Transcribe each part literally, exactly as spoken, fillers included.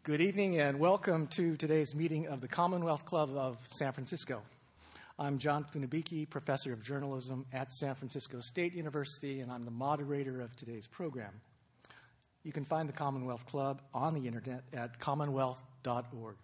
Good evening and welcome to today's meeting of the Commonwealth Club of San Francisco. I'm John Funabiki, Professor of Journalism at San Francisco State University, and I'm the moderator of today's program. You can find the Commonwealth Club on the internet at commonwealth dot org.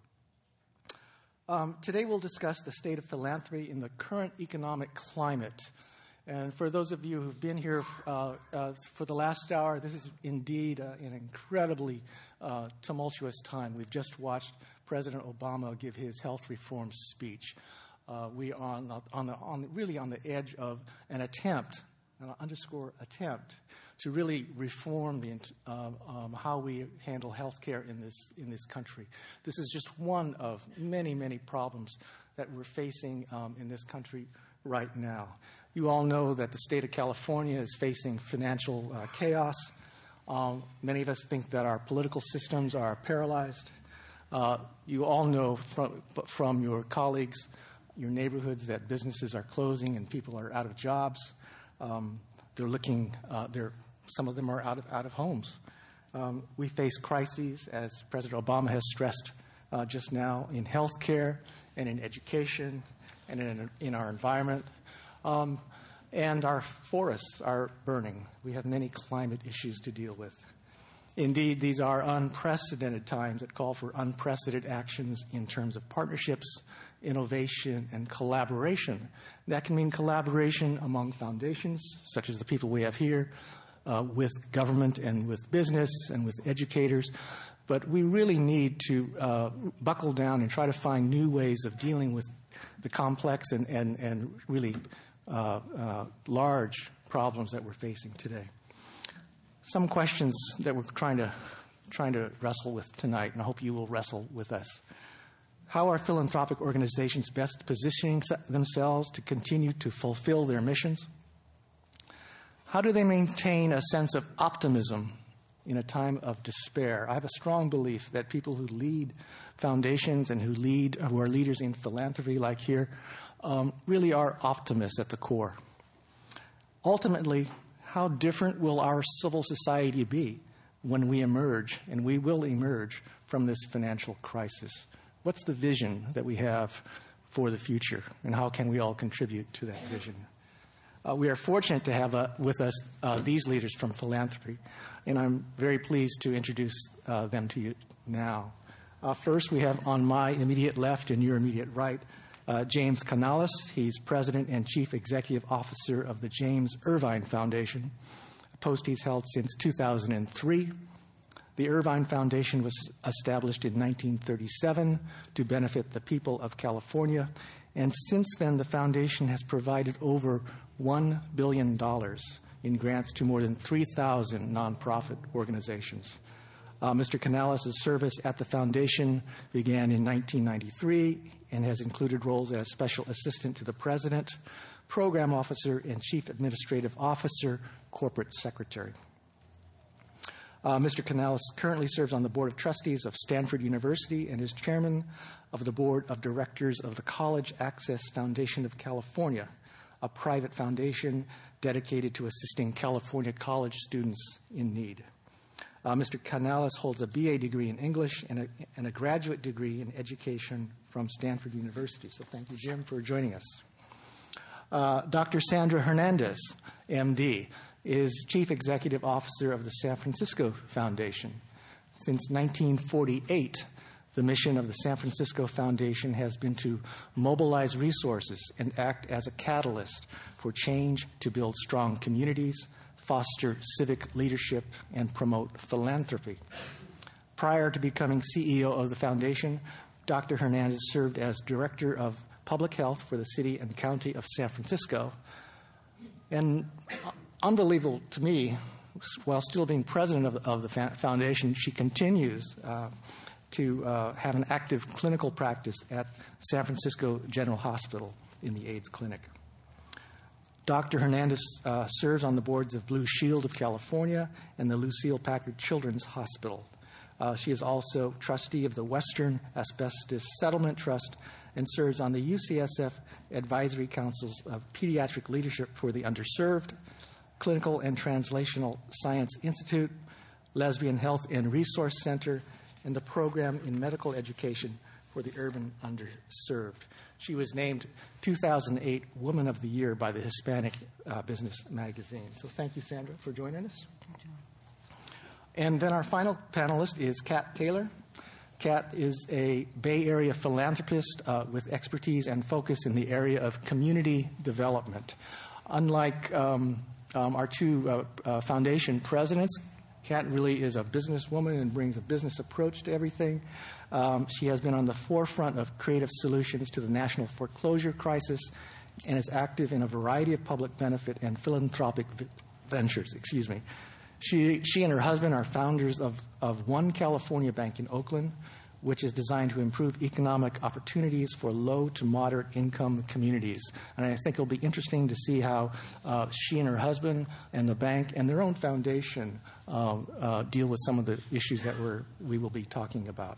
Um, today we'll discuss the state of philanthropy in the current economic climate. And for those of you who've been here uh, uh, for the last hour, this is indeed uh, an incredibly uh, tumultuous time. We've just watched President Obama give his health reform speech. Uh, we are on the, on the, on the, really on the edge of an attempt, and I'll underscore attempt, to really reform the, uh, um, how we handle health care in this, in this country. This is just one of many, many problems that we're facing um, in this country right now. You all know that the state of California is facing financial uh, chaos. Um, many of us think that our political systems are paralyzed. Uh, you all know from, from your colleagues, your neighborhoods, that businesses are closing and people are out of jobs. Um, they're looking, uh, they're, some of them are out of, out of homes. Um, we face crises, as President Obama has stressed uh, just now, in health care and in education and in, in our environment. Um, and our forests are burning. We have many climate issues to deal with. Indeed, these are unprecedented times that call for unprecedented actions in terms of partnerships, innovation, and collaboration. That can mean collaboration among foundations, such as the people we have here, uh, with government and with business and with educators. But we really need to uh, buckle down and try to find new ways of dealing with the complex and, and, and really uh, uh, large problems that we're facing today. Some questions that we're trying to, trying to wrestle with tonight, and I hope you will wrestle with us. How are philanthropic organizations best positioning themselves to continue to fulfill their missions? How do they maintain a sense of optimism in a time of despair? I have a strong belief that people who lead foundations and who lead, who are leaders in philanthropy, like here, um, really are optimists at the core. Ultimately, how different will our civil society be when we emerge, and we will emerge, from this financial crisis? What's the vision that we have for the future, and how can we all contribute to that vision? Uh, we are fortunate to have uh, with us uh, these leaders from philanthropy, and I'm very pleased to introduce uh, them to you now. Uh, first, we have on my immediate left and your immediate right, uh, James Canales. He's President and Chief Executive Officer of the James Irvine Foundation, a post he's held since two thousand three. The Irvine Foundation was established in nineteen thirty-seven to benefit the people of California, and since then the foundation has provided over one billion dollars in grants to more than three thousand nonprofit organizations. Uh, Mister Canales' service at the foundation began in nineteen ninety-three and has included roles as Special Assistant to the President, Program Officer, and Chief Administrative Officer, Corporate Secretary. Uh, Mister Canales currently serves on the Board of Trustees of Stanford University and is Chairman of the Board of Directors of the College Access Foundation of California, a private foundation dedicated to assisting California college students in need. Uh, Mister Canales holds a B A degree in English and a, and a graduate degree in education from Stanford University. So thank you, Jim, for joining us. Uh, Doctor Sandra Hernandez, M D, is Chief Executive Officer of the San Francisco Foundation. Since nineteen forty-eight, the mission of the San Francisco Foundation has been to mobilize resources and act as a catalyst for change to build strong communities, foster civic leadership, and promote philanthropy. Prior to becoming C E O of the foundation, Doctor Hernandez served as Director of Public Health for the City and County of San Francisco. And unbelievable to me, while still being president of, of the fa- foundation, she continues uh, to uh, have an active clinical practice at San Francisco General Hospital in the AIDS clinic. Doctor Hernandez uh, serves on the boards of Blue Shield of California and the Lucille Packard Children's Hospital. Uh, she is also trustee of the Western Asbestos Settlement Trust and serves on the U C S F Advisory Councils of Pediatric Leadership for the Underserved, Clinical and Translational Science Institute, Lesbian Health and Resource Center, and the Program in Medical Education for the Urban Underserved. She was named two thousand eight Woman of the Year by the Hispanic uh, Business Magazine. So thank you, Sandra, for joining us. And then our final panelist is Kat Taylor. Kat is a Bay Area philanthropist uh, with expertise and focus in the area of community development. Unlike um, um, our two uh, uh, foundation presidents, Kat really is a businesswoman and brings a business approach to everything. Um, she has been on the forefront of creative solutions to the national foreclosure crisis and is active in a variety of public benefit and philanthropic v- ventures. Excuse me. She, she and her husband are founders of, of One California Bank in Oakland, which is designed to improve economic opportunities for low to moderate income communities. And I think it'll be interesting to see how uh, she and her husband and the bank and their own foundation uh, uh, deal with some of the issues that we're, we will be talking about.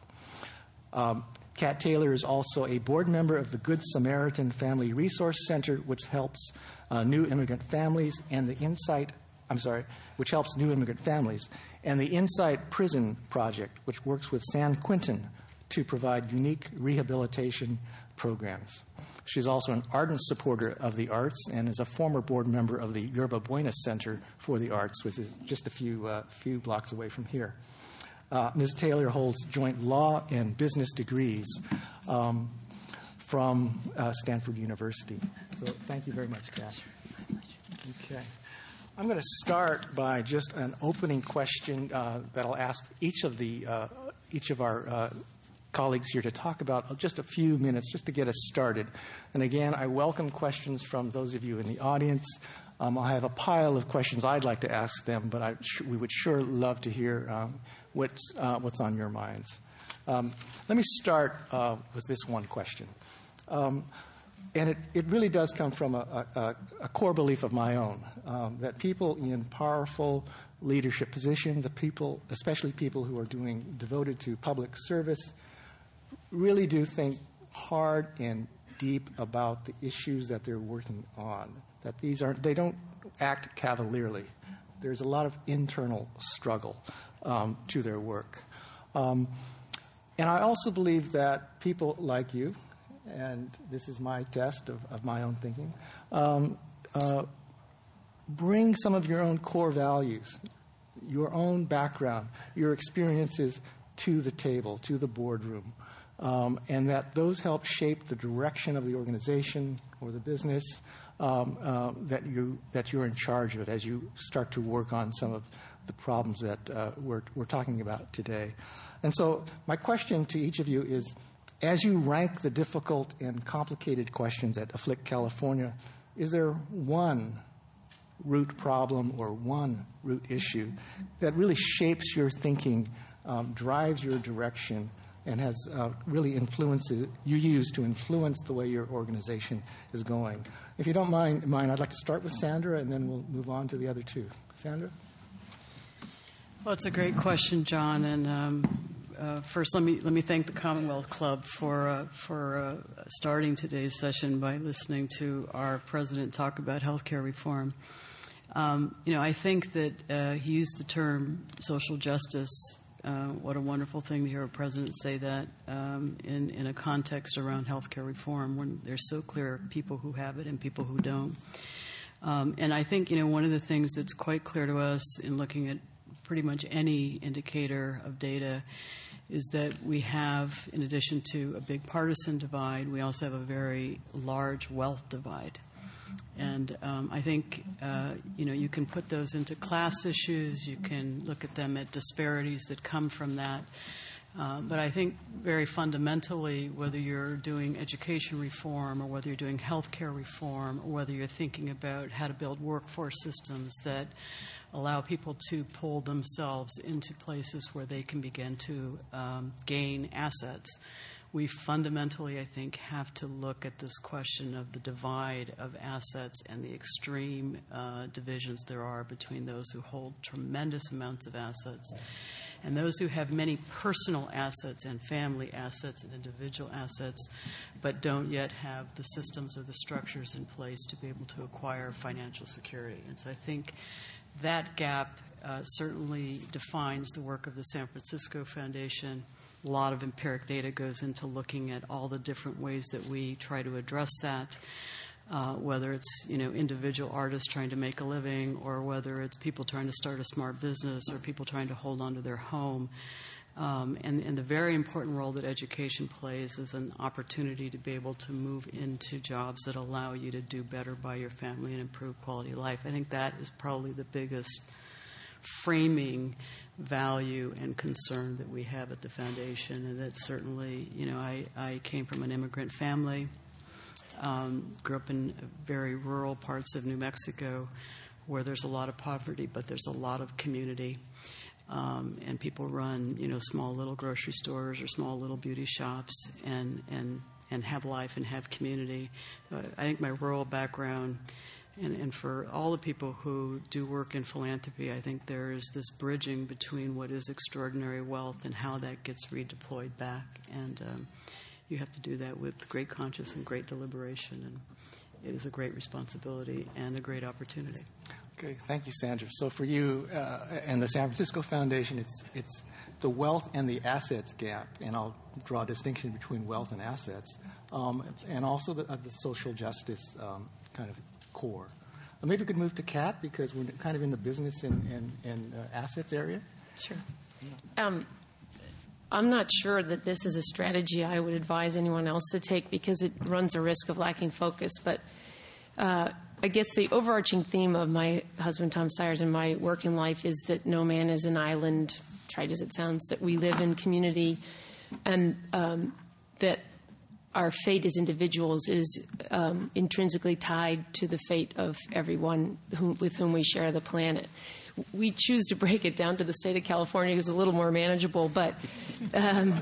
Um, Kat Taylor is also a board member of the Good Samaritan Family Resource Center, which helps uh, new immigrant families, and the Insight I'm sorry, which helps new immigrant families, and the Insight Prison Project, which works with San Quentin to provide unique rehabilitation programs. She's also an ardent supporter of the arts and is a former board member of the Yerba Buena Center for the Arts, which is just a few, uh, few blocks away from here. Uh, Miz Taylor holds joint law and business degrees um, from uh, Stanford University. So thank you very much, Kat. Okay. I'm going to start by just an opening question uh, that I'll ask each of the uh, each of our uh, colleagues here to talk about just a few minutes, just to get us started. And again, I welcome questions from those of you in the audience. Um, I have a pile of questions I'd like to ask them, but I sh- we would sure love to hear um, what's uh, what's on your minds. Um, let me start uh, with this one question. Um, And it, it really does come from a, a, a core belief of my own, um, that people in powerful leadership positions, the people, especially people who are doing devoted to public service, really do think hard and deep about the issues that they're working on. That these aren't, they don't act cavalierly. There's a lot of internal struggle um, to their work. Um, and I also believe that people like you, and this is my test of, of my own thinking, um, uh, bring some of your own core values, your own background, your experiences to the table, to the boardroom, um, and that those help shape the direction of the organization or the business um, uh, that, you, that you're in charge of as you start to work on some of the problems that uh, we're, we're talking about today. And so my question to each of you is, as you rank the difficult and complicated questions that afflict California, is there one root problem or one root issue that really shapes your thinking, um, drives your direction, and has uh, really influences you use to influence the way your organization is going? If you don't mind, mind, I'd like to start with Sandra, and then we'll move on to the other two. Sandra? Well, it's a great question, John, and um, Uh, first, let me let me thank the Commonwealth Club for uh, for uh, starting today's session by listening to our president talk about healthcare reform. Um, you know, I think that uh, he used the term social justice. Uh, what a wonderful thing to hear a president say that um, in in a context around healthcare reform, when there's so clear people who have it and people who don't. Um, and I think, you know, one of the things that's quite clear to us in looking at pretty much any indicator of data is that we have, in addition to a big partisan divide, we also have a very large wealth divide. And um, I think, uh, you know, you can put those into class issues. You can look at them at disparities that come from that. Uh, but I think very fundamentally, whether you're doing education reform or whether you're doing healthcare reform or whether you're thinking about how to build workforce systems that allow people to pull themselves into places where they can begin to um, gain assets, we fundamentally, I think, have to look at this question of the divide of assets and the extreme uh, divisions there are between those who hold tremendous amounts of assets and those who have many personal assets and family assets and individual assets, but don't yet have the systems or the structures in place to be able to acquire financial security. And so I think that gap uh, certainly defines the work of the San Francisco Foundation. A lot of empiric data goes into looking at all the different ways that we try to address that, uh, whether it's, you know, individual artists trying to make a living, or whether it's people trying to start a smart business, or people trying to hold on to their home. Um, and, and the very important role that education plays is an opportunity to be able to move into jobs that allow you to do better by your family and improve quality of life. I think that is probably the biggest framing value and concern that we have at the foundation. And that certainly, you know, I, I came from an immigrant family, um, grew up in very rural parts of New Mexico where there's a lot of poverty, but there's a lot of community. Um, and people run, you know, small little grocery stores or small little beauty shops, and and, and have life and have community. Uh, I think my rural background, and, and for all the people who do work in philanthropy, I think there is this bridging between what is extraordinary wealth and how that gets redeployed back. And um, you have to do that with great conscience and great deliberation. And it is a great responsibility and a great opportunity. Okay, thank you, Sandra. So for you uh, and the San Francisco Foundation, it's it's the wealth and the assets gap, and I'll draw a distinction between wealth and assets, um, and also the, uh, the social justice um, kind of core. Uh, maybe we could move to Kat, because we're kind of in the business and, and, and uh, assets area. Sure. Um, I'm not sure that this is a strategy I would advise anyone else to take, because it runs a risk of lacking focus, but uh, I guess the overarching theme of my husband, Tom Sires, and my work in life is that no man is an island, trite as it sounds, that we live in community, and um, that our fate as individuals is um, intrinsically tied to the fate of everyone who, with whom we share the planet. We choose to break it down to the state of California because it's a little more manageable, but um,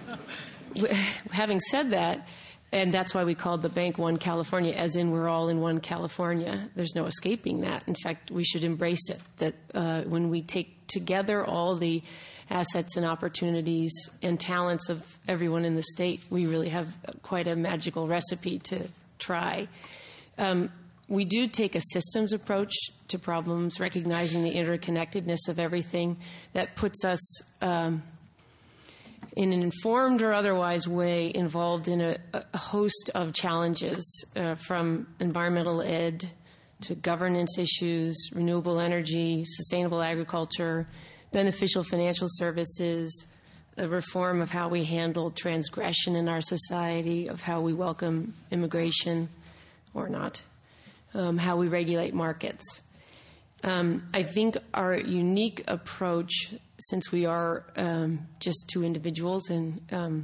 having said that, and that's why we called the bank One California, as in we're all in one California. There's no escaping that. In fact, we should embrace it, that uh, when we take together all the assets and opportunities and talents of everyone in the state, we really have quite a magical recipe to try. Um, we do take a systems approach to problems, recognizing the interconnectedness of everything. That puts us um, in an informed or otherwise way involved in a, a host of challenges, uh, from environmental ed to governance issues, renewable energy, sustainable agriculture, beneficial financial services, a reform of how we handle transgression in our society, of how we welcome immigration or not, um, how we regulate markets. Um, I think our unique approach, since we are um, just two individuals, and um,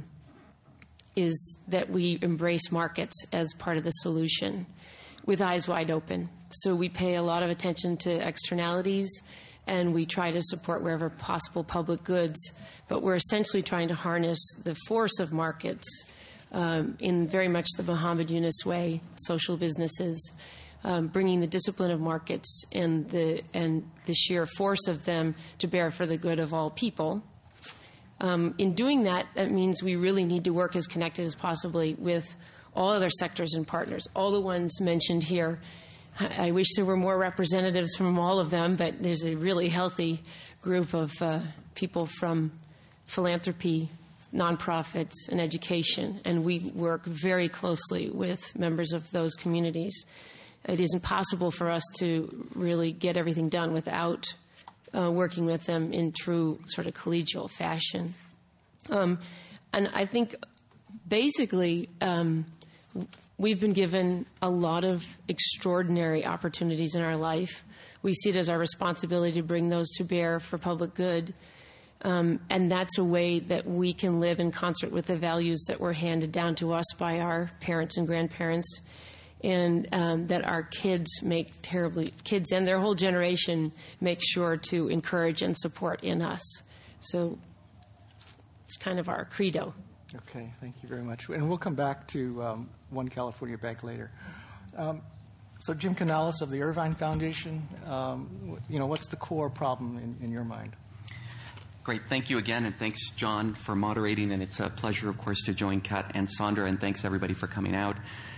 is that we embrace markets as part of the solution with eyes wide open. So we pay a lot of attention to externalities, and we try to support wherever possible public goods, but we're essentially trying to harness the force of markets um, in very much the Muhammad Yunus way, social businesses, Um, bringing the discipline of markets and the and the sheer force of them to bear for the good of all people. Um, in doing that, that means we really need to work as connected as possibly with all other sectors and partners, all the ones mentioned here. I, I wish there were more representatives from all of them, but there's a really healthy group of uh, people from philanthropy, nonprofits, and education, and we work very closely with members of those communities. It isn't possible for us to really get everything done without uh, working with them in true sort of collegial fashion. Um, and I think basically um, we've been given a lot of extraordinary opportunities in our life. We see it as our responsibility to bring those to bear for public good. Um, and that's a way that we can live in concert with the values that were handed down to us by our parents and grandparents, and um, that our kids make terribly, kids and their whole generation make sure to encourage and support in us. So it's kind of our credo. Okay, thank you very much. And we'll come back to um, One California Bank later. Um, so Jim Canales of the Irvine Foundation, um, you know, what's the core problem in, in your mind? Great. Thank you again, and thanks, John, for moderating. And it's a pleasure, of course, to join Kat and Sandra, and thanks, everybody, for coming out.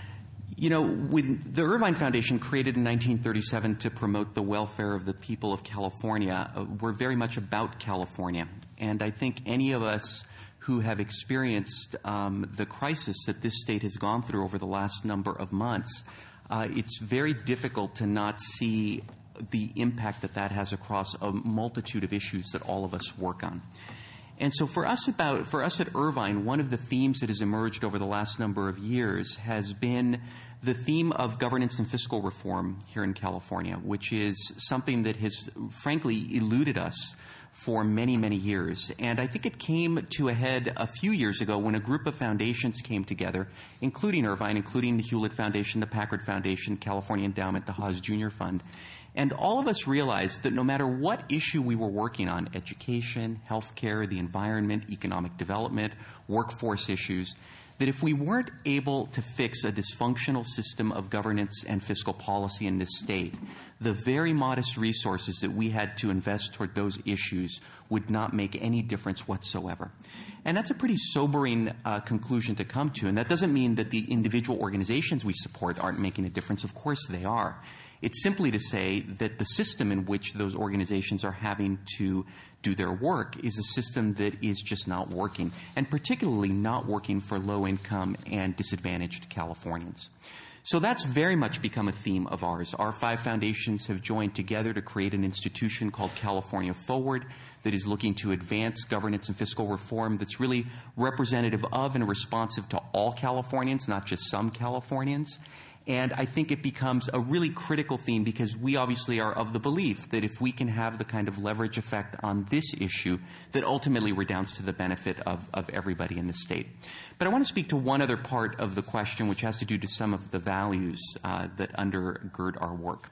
You know, with the Irvine Foundation, created in nineteen thirty-seven to promote the welfare of the people of California, uh, we're very much about California. And I think any of us who have experienced um, the crisis that this state has gone through over the last number of months, uh, it's very difficult to not see the impact that that has across a multitude of issues that all of us work on. And so for us about for us at Irvine, one of the themes that has emerged over the last number of years has been the theme of governance and fiscal reform here in California, which is something that has frankly eluded us for many, many years. And I think it came to a head a few years ago when a group of foundations came together, including Irvine, including the Hewlett Foundation, the Packard Foundation, California Endowment, the Haas Junior Fund. And all of us realized that no matter what issue we were working on, education, healthcare, the environment, economic development, workforce issues, that if we weren't able to fix a dysfunctional system of governance and fiscal policy in this state, the very modest resources that we had to invest toward those issues would not make any difference whatsoever. And that's a pretty sobering uh, conclusion to come to. And that doesn't mean that the individual organizations we support aren't making a difference. Of course they are. It's simply to say that the system in which those organizations are having to do their work is a system that is just not working, and particularly not working for low-income and disadvantaged Californians. So that's very much become a theme of ours. Our five foundations have joined together to create an institution called California Forward that is looking to advance governance and fiscal reform that's really representative of and responsive to all Californians, not just some Californians. And I think it becomes a really critical theme because we obviously are of the belief that if we can have the kind of leverage effect on this issue, that ultimately redounds to the benefit of, of everybody in the state. But I want to speak to one other part of the question, which has to do to some of the values uh, that undergird our work.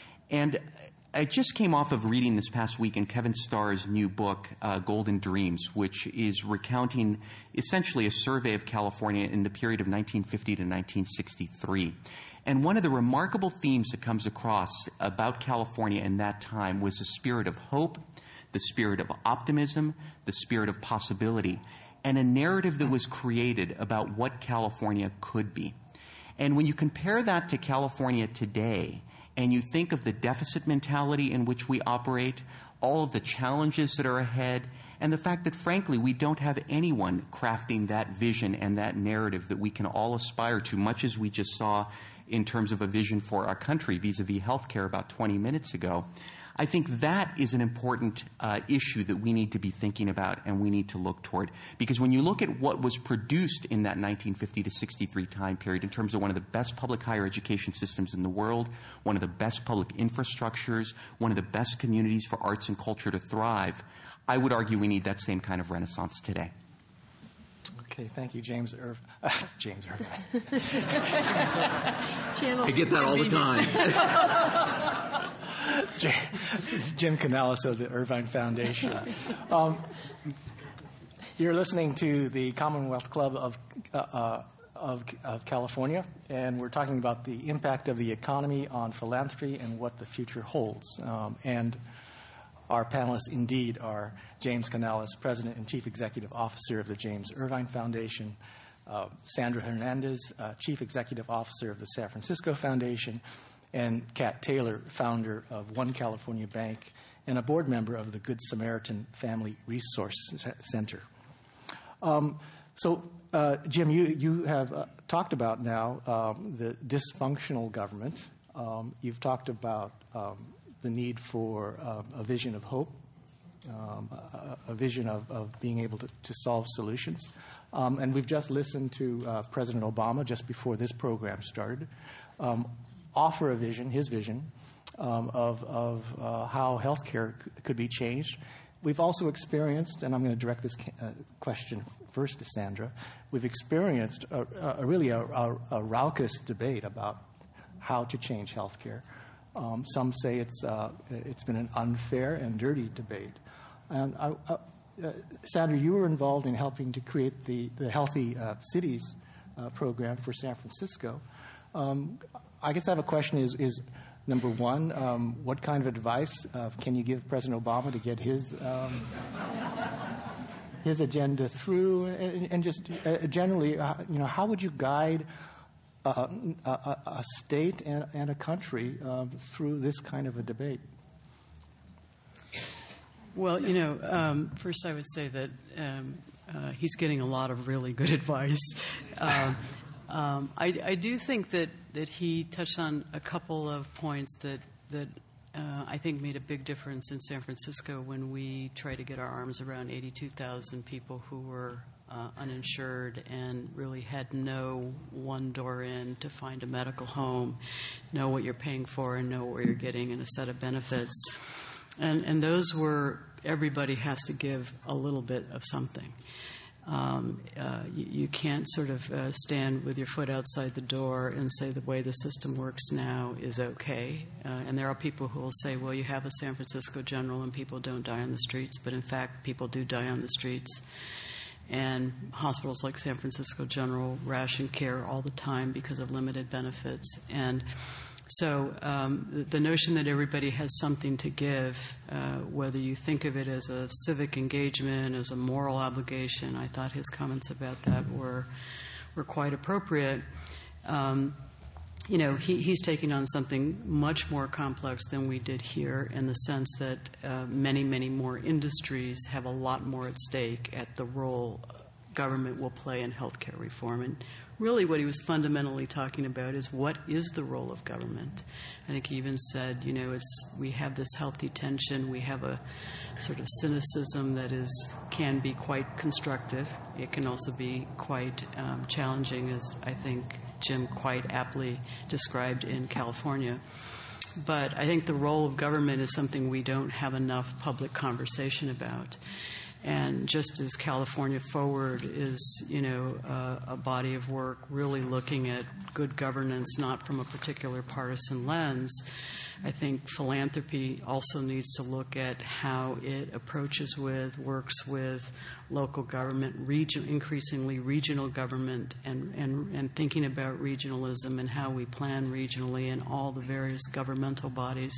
And I just came off of reading this past week in Kevin Starr's new book, uh, Golden Dreams, which is recounting essentially a survey of California in the period of nineteen fifty to nineteen sixty-three. And one of the remarkable themes that comes across about California in that time was the spirit of hope, the spirit of optimism, the spirit of possibility, and a narrative that was created about what California could be. And when you compare that to California today, and you think of the deficit mentality in which we operate, all of the challenges that are ahead, and the fact that, frankly, we don't have anyone crafting that vision and that narrative that we can all aspire to, much as we just saw in terms of a vision for our country vis-a-vis healthcare about twenty minutes ago, I think that is an important uh, issue that we need to be thinking about and we need to look toward. Because when you look at what was produced in that nineteen fifty to sixty-three time period in terms of one of the best public higher education systems in the world, one of the best public infrastructures, one of the best communities for arts and culture to thrive, I would argue we need that same kind of renaissance today. Okay, thank you, James Irv. Uh, James Irvine. I get that all the time. Jim Canales of the Irvine Foundation. Um, you're listening to the Commonwealth Club of, uh, uh, of, of California, and we're talking about the impact of the economy on philanthropy and what the future holds. Um, and our panelists indeed are James Canales, President and Chief Executive Officer of the James Irvine Foundation, uh, Sandra Hernandez, uh, Chief Executive Officer of the San Francisco Foundation, and Kat Taylor, founder of One California Bank and a board member of the Good Samaritan Family Resource Center. Um, so, uh, Jim, you, you have uh, talked about now um, the dysfunctional government. Um, you've talked about um, the need for uh, a vision of hope, um, a, a vision of, of being able to, to solve solutions. Um, and we've just listened to uh, President Obama just before this program started um, offer a vision, his vision, um, of, of uh, how healthcare c- could be changed. We've also experienced, and I'm going to direct this ca- uh, question first to Sandra, we've experienced a, a really a, a, a raucous debate about how to change healthcare. Um, some say it's uh, it's been an unfair and dirty debate. And I, uh, uh, Sandra, you were involved in helping to create the, the Healthy uh, Cities uh, program for San Francisco. Um, I guess I have a question is, is number one, um, what kind of advice uh, can you give President Obama to get his um, his agenda through? And, and just uh, generally, uh, you know, how would you guide uh, a, a state and, and a country uh, through this kind of a debate? Well, you know, um, first I would say that um, uh, he's getting a lot of really good advice. Um, um, I, I do think that, that he touched on a couple of points that that uh, I think made a big difference in San Francisco when we tried to get our arms around eighty-two thousand people who were uh, uninsured and really had no one door in to find a medical home, know what you're paying for, and know what you're getting in a set of benefits. And, and those were, everybody has to give a little bit of something. Um, uh, you, you can't sort of uh, stand with your foot outside the door and say the way the system works now is okay. Uh, and there are people who will say, well, you have a San Francisco General and people don't die on the streets. But in fact, people do die on the streets. And hospitals like San Francisco General ration care all the time because of limited benefits. And So um, the, the notion that everybody has something to give, uh, whether you think of it as a civic engagement, as a moral obligation, I thought his comments about that were were quite appropriate. Um, you know, he, he's taking on something much more complex than we did here in the sense that uh, many, many more industries have a lot more at stake at the role government will play in healthcare reform. And really what he was fundamentally talking about is what is the role of government. I think he even said, you know, it's, we have this healthy tension. We have a sort of cynicism that is can be quite constructive. It can also be quite um, challenging, as I think Jim quite aptly described in California. But I think the role of government is something we don't have enough public conversation about. And just as California Forward is, you know, uh, a body of work really looking at good governance, not from a particular partisan lens, I think philanthropy also needs to look at how it approaches with, works with local government, region, increasingly regional government, and, and, and thinking about regionalism and how we plan regionally in all the various governmental bodies.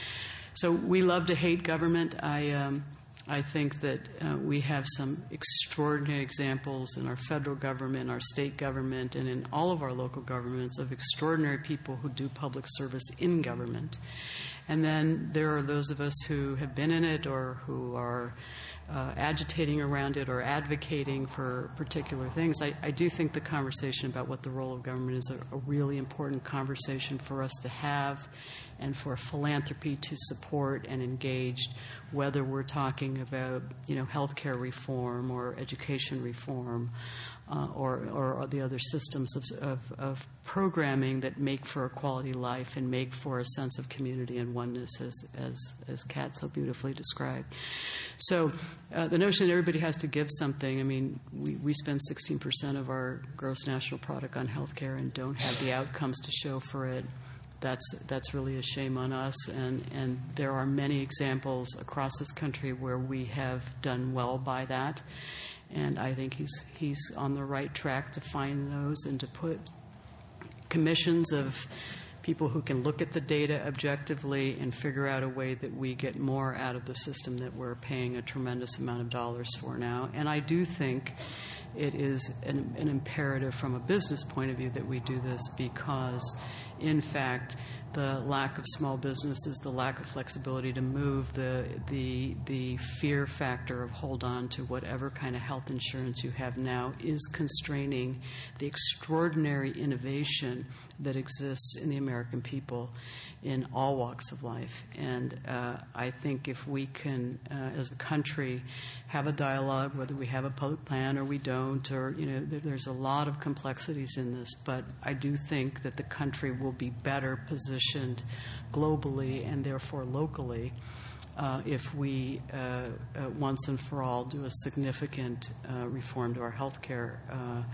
So we love to hate government. I... Um, I think that uh, we have some extraordinary examples in our federal government, our state government, and in all of our local governments of extraordinary people who do public service in government. And then there are those of us who have been in it or who are uh, agitating around it or advocating for particular things. I, I do think the conversation about what the role of government is a, a really important conversation for us to have and for philanthropy to support and engage, whether we're talking about, you know, healthcare reform or education reform uh, or, or the other systems of, of, of programming that make for a quality life and make for a sense of community and oneness, as, as, as Kat so beautifully described. So uh, the notion that everybody has to give something, I mean, we, we spend sixteen percent of our gross national product on healthcare and don't have the outcomes to show for it. That's that's really a shame on us, and, and there are many examples across this country where we have done well by that, and I think he's he's on the right track to find those and to put commissions of people who can look at the data objectively and figure out a way that we get more out of the system that we're paying a tremendous amount of dollars for now. And I do think it is an, an imperative from a business point of view that we do this because, in fact, the lack of small businesses, the lack of flexibility to move, the the the fear factor of hold on to whatever kind of health insurance you have now is constraining the extraordinary innovation that exists in the American people in all walks of life. And uh, I think if we can, uh, as a country, have a dialogue, whether we have a public plan or we don't, or, you know, there, there's a lot of complexities in this, but I do think that the country will be better positioned globally and therefore locally uh, if we, uh, uh, once and for all, do a significant uh, reform to our health care uh,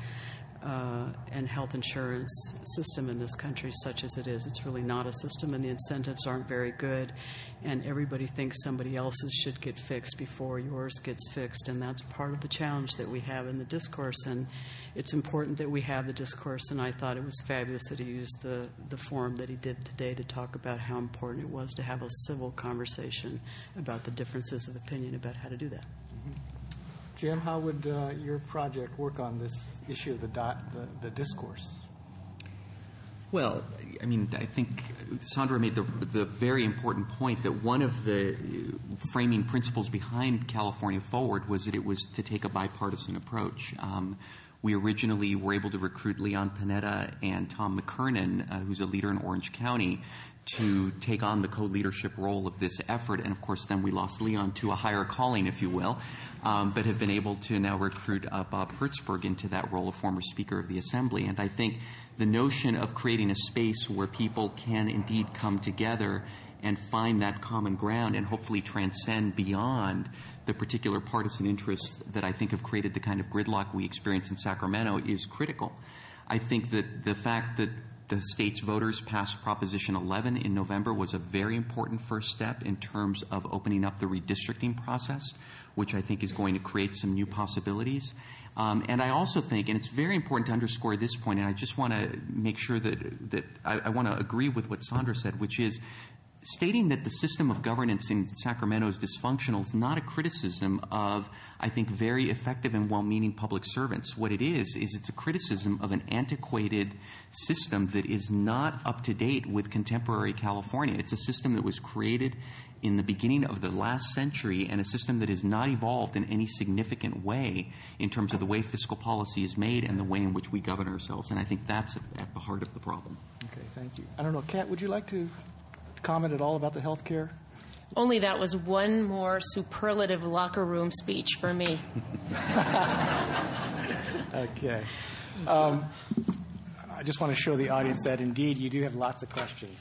Uh, and health insurance system in this country, such as it is. It's really not a system, and the incentives aren't very good, and everybody thinks somebody else's should get fixed before yours gets fixed, and that's part of the challenge that we have in the discourse, and it's important that we have the discourse, and I thought it was fabulous that he used the, the forum that he did today to talk about how important it was to have a civil conversation about the differences of opinion about how to do that. Mm-hmm. Jim, how would uh, your project work on this issue of the, di- the, the discourse? Well, I mean, I think Sandra made the, the very important point that one of the framing principles behind California Forward was that it was to take a bipartisan approach. Um, we originally were able to recruit Leon Panetta and Tom McKernan, uh, who's a leader in Orange County, to take on the co-leadership role of this effort. And, of course, then we lost Leon to a higher calling, if you will, um, but have been able to now recruit uh, Bob Hertzberg into that role of former Speaker of the Assembly. And I think the notion of creating a space where people can indeed come together and find that common ground and hopefully transcend beyond the particular partisan interests that I think have created the kind of gridlock we experience in Sacramento is critical. I think that the fact that the state's voters passed Proposition eleven in November was a very important first step in terms of opening up the redistricting process, which I think is going to create some new possibilities. Um, and I also think, and it's very important to underscore this point, and I just want to make sure that, that I, I want to agree with what Sandra said, which is stating that the system of governance in Sacramento is dysfunctional is not a criticism of, I think, very effective and well-meaning public servants. What it is, is it's a criticism of an antiquated system that is not up to date with contemporary California. It's a system that was created in the beginning of the last century and a system that has not evolved in any significant way in terms of the way fiscal policy is made and the way in which we govern ourselves. And I think that's at the heart of the problem. Okay, thank you. I don't know, Kat, would you like to comment at all about the health care? Only that was one more superlative locker room speech for me. Okay. Um, I just want to show the audience that indeed you do have lots of questions.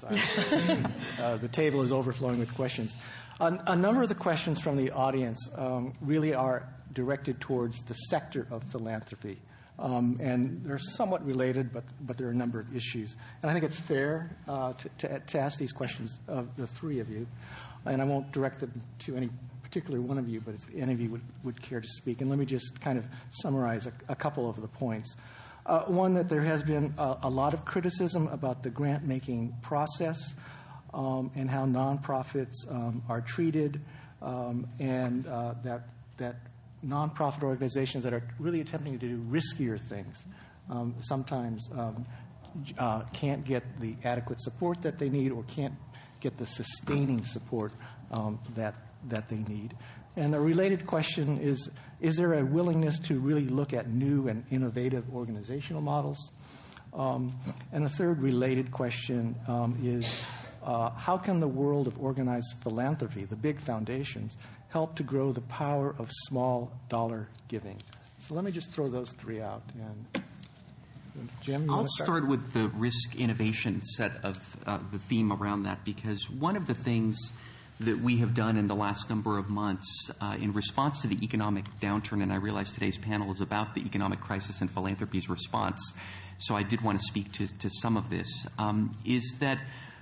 uh, the table is overflowing with questions. A, a number of the questions from the audience um, really are directed towards the sector of philanthropy. Um, and they're somewhat related, but, but there are a number of issues. And I think it's fair uh, to, to, to ask these questions of the three of you. And I won't direct them to any particular one of you, but if any of you would, would care to speak. And let me just kind of summarize a, a couple of the points. Uh, one, that there has been a, a lot of criticism about the grant-making process um, and how nonprofits um, are treated, um, and uh, that that nonprofit organizations that are really attempting to do riskier things um, sometimes um, uh, can't get the adequate support that they need or can't get the sustaining support um, that that they need. And a related question is, is there a willingness to really look at new and innovative organizational models? Um, and a third related question um, is, uh, how can the world of organized philanthropy, the big foundations, help to grow the power of small dollar giving? So let me just throw those three out. And Jim, you I'll want to start? start with the risk innovation set of uh, the theme around that, because one of the things that we have done in the last number of months uh, in response to the economic downturn, and I realize today's panel is about the economic crisis and philanthropy's response, so I did want to speak to, to some of this, um, is that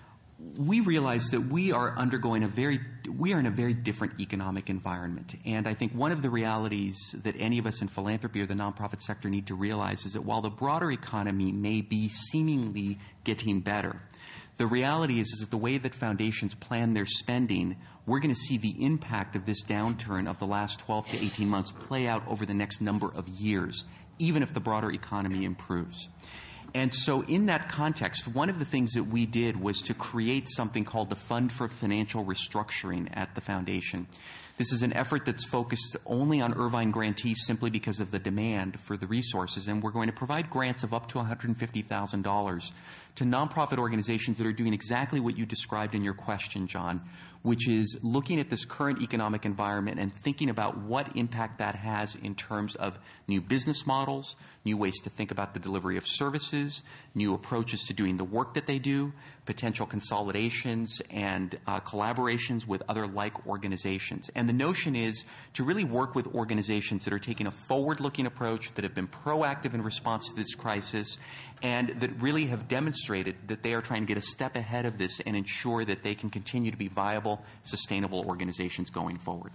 we realize that we are undergoing a very, we are in a very different economic environment. And I think one of the realities that any of us in philanthropy or the nonprofit sector need to realize is that while the broader economy may be seemingly getting better, the reality is, is that the way that foundations plan their spending, we're going to see the impact of this downturn of the last twelve to eighteen months play out over the next number of years, even if the broader economy improves. And so in that context, one of the things that we did was to create something called the Fund for Financial Restructuring at the foundation. This is an effort that's focused only on Irvine grantees simply because of the demand for the resources, and we're going to provide grants of up to one hundred fifty thousand dollars to nonprofit organizations that are doing exactly what you described in your question, John, which is looking at this current economic environment and thinking about what impact that has in terms of new business models, new ways to think about the delivery of services, new approaches to doing the work that they do, potential consolidations and uh, collaborations with other like organizations. And the notion is to really work with organizations that are taking a forward-looking approach, that have been proactive in response to this crisis, and that really have demonstrated that they are trying to get a step ahead of this and ensure that they can continue to be viable, sustainable organizations going forward.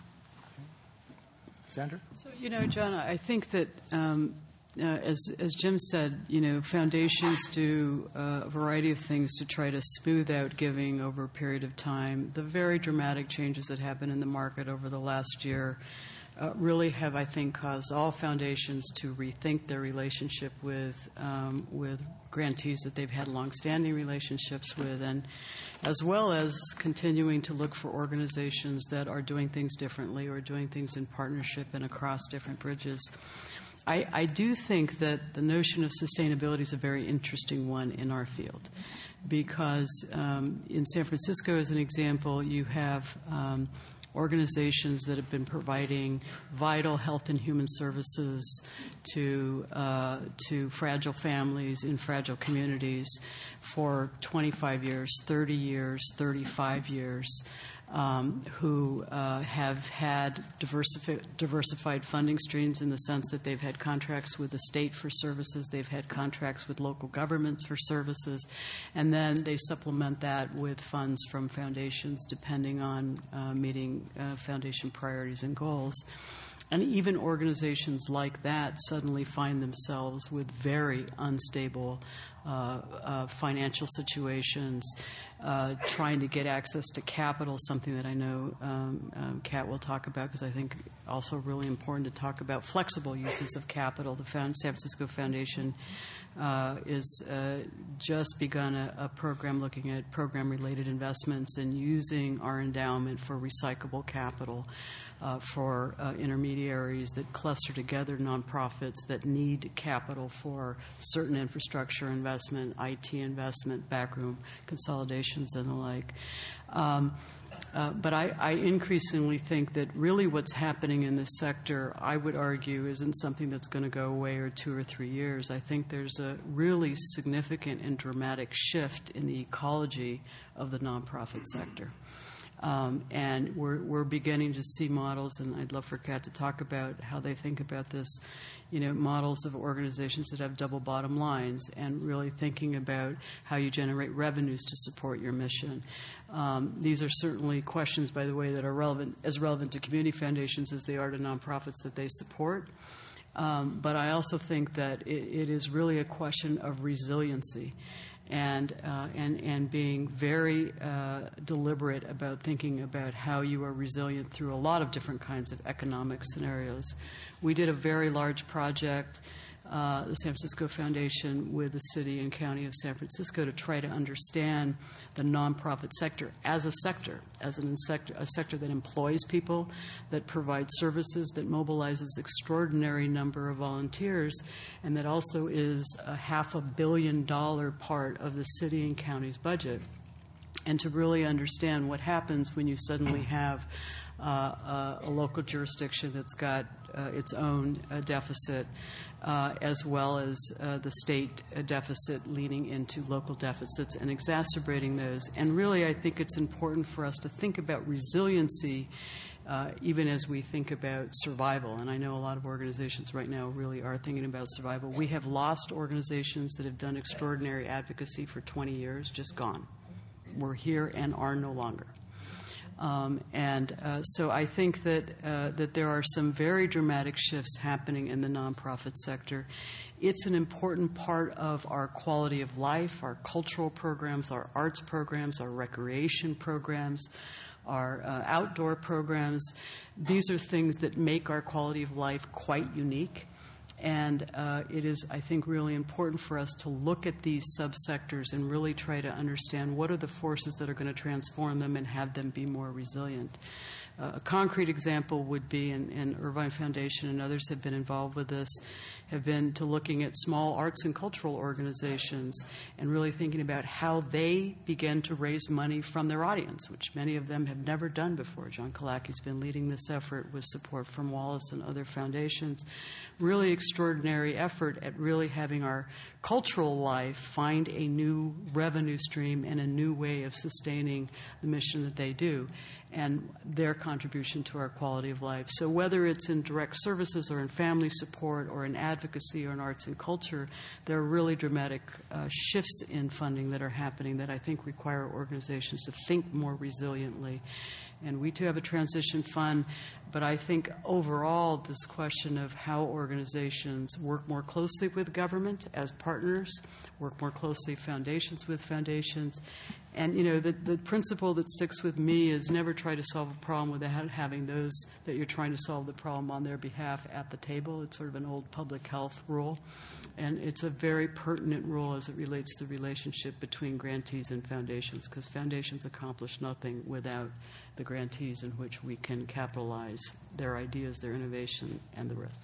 Sandra? So, you know, John, I think that um, uh, as, as Jim said, you know, foundations do uh, a variety of things to try to smooth out giving over a period of time. The very dramatic changes that happened in the market over the last year uh, really have, I think, caused all foundations to rethink their relationship with um, with grantees that they've had longstanding relationships with, and as well as continuing to look for organizations that are doing things differently or doing things in partnership and across different bridges. I, I do think that the notion of sustainability is a very interesting one in our field, because um, in San Francisco, as an example, you have um, organizations that have been providing vital health and human services to uh, to fragile families in fragile communities for twenty-five years, thirty years, thirty-five years. Um, who uh, have had diversifi- diversified funding streams in the sense that they've had contracts with the state for services, they've had contracts with local governments for services, and then they supplement that with funds from foundations depending on uh, meeting uh, foundation priorities and goals. And even organizations like that suddenly find themselves with very unstable uh, uh, financial situations, uh, trying to get access to capital, something that I know um, um, Kat will talk about, because I think also really important to talk about flexible uses of capital. The San Francisco Foundation uh, is uh, just begun a, a program looking at program-related investments and using our endowment for recyclable capital. Uh, for uh, intermediaries that cluster together nonprofits that need capital for certain infrastructure investment, I T investment, backroom consolidations, and the like. Um, uh, but I, I increasingly think that really what's happening in this sector, I would argue, isn't something that's going to go away or two or three years. I think there's a really significant and dramatic shift in the ecology of the nonprofit sector. Um, and we're, we're beginning to see models, and I'd love for Kat to talk about how they think about this, you know, models of organizations that have double bottom lines and really thinking about how you generate revenues to support your mission. Um, these are certainly questions, by the way, that are relevant, as relevant to community foundations as they are to nonprofits that they support. Um, but I also think that it, it is really a question of resiliency. And, uh, and and being very uh, deliberate about thinking about how you are resilient through a lot of different kinds of economic scenarios. We did a very large project, uh, the San Francisco Foundation, with the city and county of San Francisco to try to understand the nonprofit sector as a sector, as an insect- a sector that employs people, that provides services, that mobilizes extraordinary number of volunteers, and that also is a half a billion dollar part of the city and county's budget. And to really understand what happens when you suddenly have uh, a, a local jurisdiction that's got uh, its own uh, deficit, uh, as well as uh, the state uh, deficit leading into local deficits and exacerbating those. And really, I think it's important for us to think about resiliency Uh, even as we think about survival. And I know a lot of organizations right now really are thinking about survival. We have lost organizations that have done extraordinary advocacy for twenty years, just gone. We're here and are no longer. Um, and uh, so I think that uh, that there are some very dramatic shifts happening in the nonprofit sector. It's an important part of our quality of life, our cultural programs, our arts programs, our recreation programs, our uh, outdoor programs. These are things that make our quality of life quite unique. And uh, it is, I think, really important for us to look at these subsectors and really try to understand what are the forces that are going to transform them and have them be more resilient. Uh, a concrete example would be, and, and Irvine Foundation and others have been involved with this, have been to looking at small arts and cultural organizations and really thinking about how they begin to raise money from their audience, which many of them have never done before. John Kalacki's been leading this effort with support from Wallace and other foundations. Really extraordinary effort at really having our cultural life find a new revenue stream and a new way of sustaining the mission that they do, and their contribution to our quality of life. So whether it's in direct services or in family support or in advocacy or in arts and culture, there are really dramatic uh, shifts in funding that are happening that I think require organizations to think more resiliently And we do have a transition fund, but I think overall this question of how organizations work more closely with government as partners, work more closely foundations with foundations, and you know the, the principle that sticks with me is never try to solve a problem without having those that you're trying to solve the problem on their behalf at the table. It's sort of an old public health rule, and it's a very pertinent rule as it relates to the relationship between grantees and foundations, because foundations accomplish nothing without the grantees in which we can capitalize their ideas, their innovation, and the risk.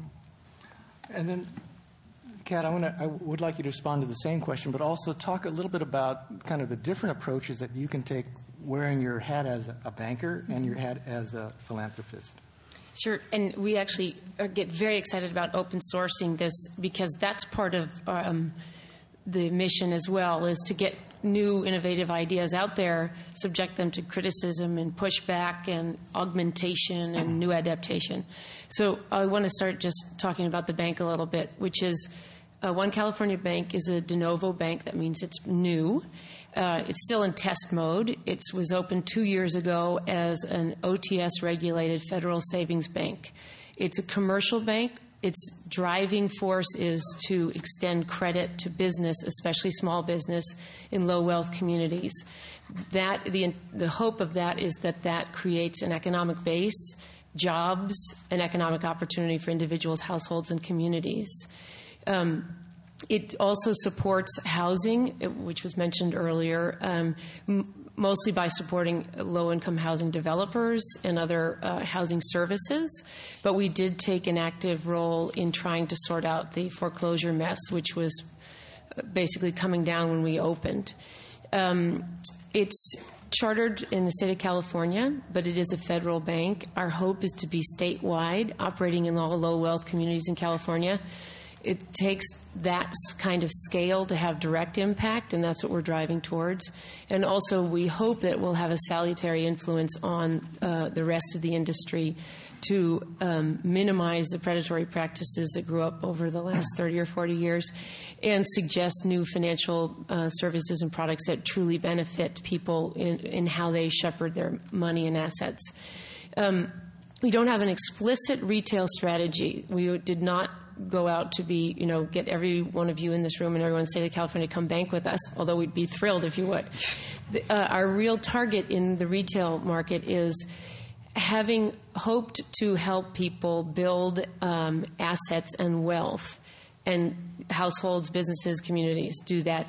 Mm-hmm. And then, Kat, I, wanna, I would like you to respond to the same question, but also talk a little bit about kind of the different approaches that you can take wearing your hat as a banker and your hat as a philanthropist. Sure, and we actually get very excited about open sourcing this because that's part of um, the mission as well, is to get new innovative ideas out there, subject them to criticism and pushback and augmentation and new adaptation. So I want to start just talking about the bank a little bit, which is uh, One California Bank is a de novo bank. That means it's new. Uh, it's still in test mode. It was opened two years ago as an O T S-regulated federal savings bank. It's a commercial bank. Its driving force is to extend credit to business, especially small business in low-wealth communities. That the the hope of that is that that creates an economic base, jobs, and economic opportunity for individuals, households, and communities. Um, it also supports housing, which was mentioned earlier, um, m- mostly by supporting low-income housing developers and other uh, housing services. But we did take an active role in trying to sort out the foreclosure mess, which was basically coming down when we opened. Um, it's chartered in the state of California, but it is a federal bank. Our hope is to be statewide, operating in all low-wealth communities in California. It takes that kind of scale to have direct impact, and that's what we're driving towards. And also, we hope that we'll have a salutary influence on uh, the rest of the industry to um, minimize the predatory practices that grew up over the last thirty or forty years and suggest new financial uh, services and products that truly benefit people in, in how they shepherd their money and assets. Um, we don't have an explicit retail strategy. We did not go out to be, you know, get every one of you in this room and everyone in the state of California to come bank with us, although we'd be thrilled if you would. The, uh, our real target in the retail market is having hoped to help people build um, assets and wealth, and households, businesses, communities do that.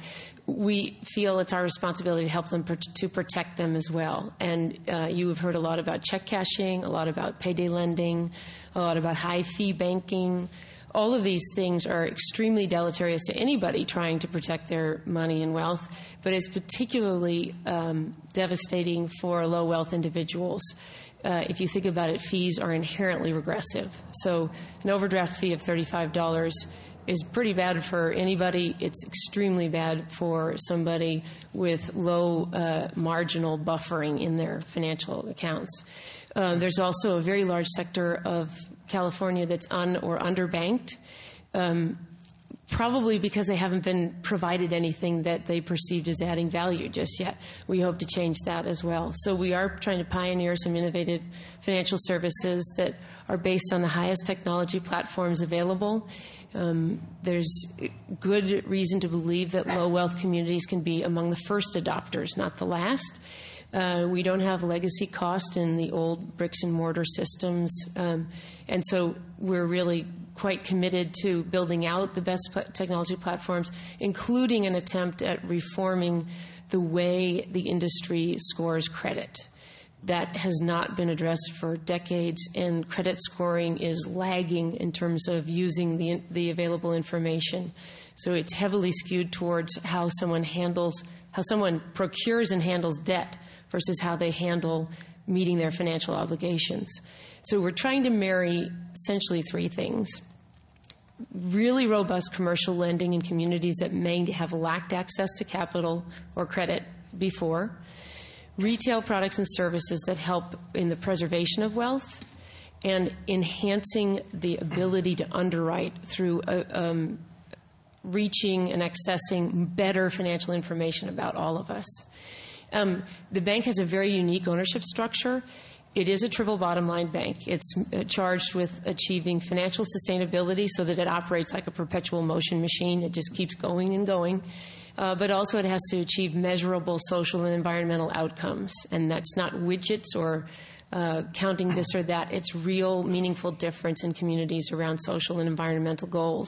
We feel it's our responsibility to help them pr- to protect them as well. And uh, you have heard a lot about check cashing, a lot about payday lending, a lot about high-fee banking. All of these things are extremely deleterious to anybody trying to protect their money and wealth, but it's particularly um, devastating for low-wealth individuals. Uh, if you think about it, fees are inherently regressive. So an overdraft fee of thirty-five dollars is pretty bad for anybody. It's extremely bad for somebody with low uh, marginal buffering in their financial accounts. Uh, there's also a very large sector of California that's un- or underbanked, um, probably because they haven't been provided anything that they perceived as adding value just yet. We hope to change that as well. So we are trying to pioneer some innovative financial services that are based on the highest technology platforms available. Um, there's good reason to believe that low-wealth communities can be among the first adopters, not the last. Uh, we don't have legacy cost in the old bricks and mortar systems. Um, and so we're really quite committed to building out the best technology platforms, including an attempt at reforming the way the industry scores credit. That has not been addressed for decades, and credit scoring is lagging in terms of using the, the available information. So it's heavily skewed towards how someone handles, how someone procures and handles debt versus how they handle meeting their financial obligations. So we're trying to marry essentially three things. Really robust commercial lending in communities that may have lacked access to capital or credit before. Retail products and services that help in the preservation of wealth, and enhancing the ability to underwrite through uh, um, reaching and accessing better financial information about all of us. Um, the bank has a very unique ownership structure. It is a triple bottom line bank. It's uh, charged with achieving financial sustainability so that it operates like a perpetual motion machine. It just keeps going and going. Uh, but also it has to achieve measurable social and environmental outcomes. And that's not widgets or uh, counting this or that. It's real, meaningful difference in communities around social and environmental goals.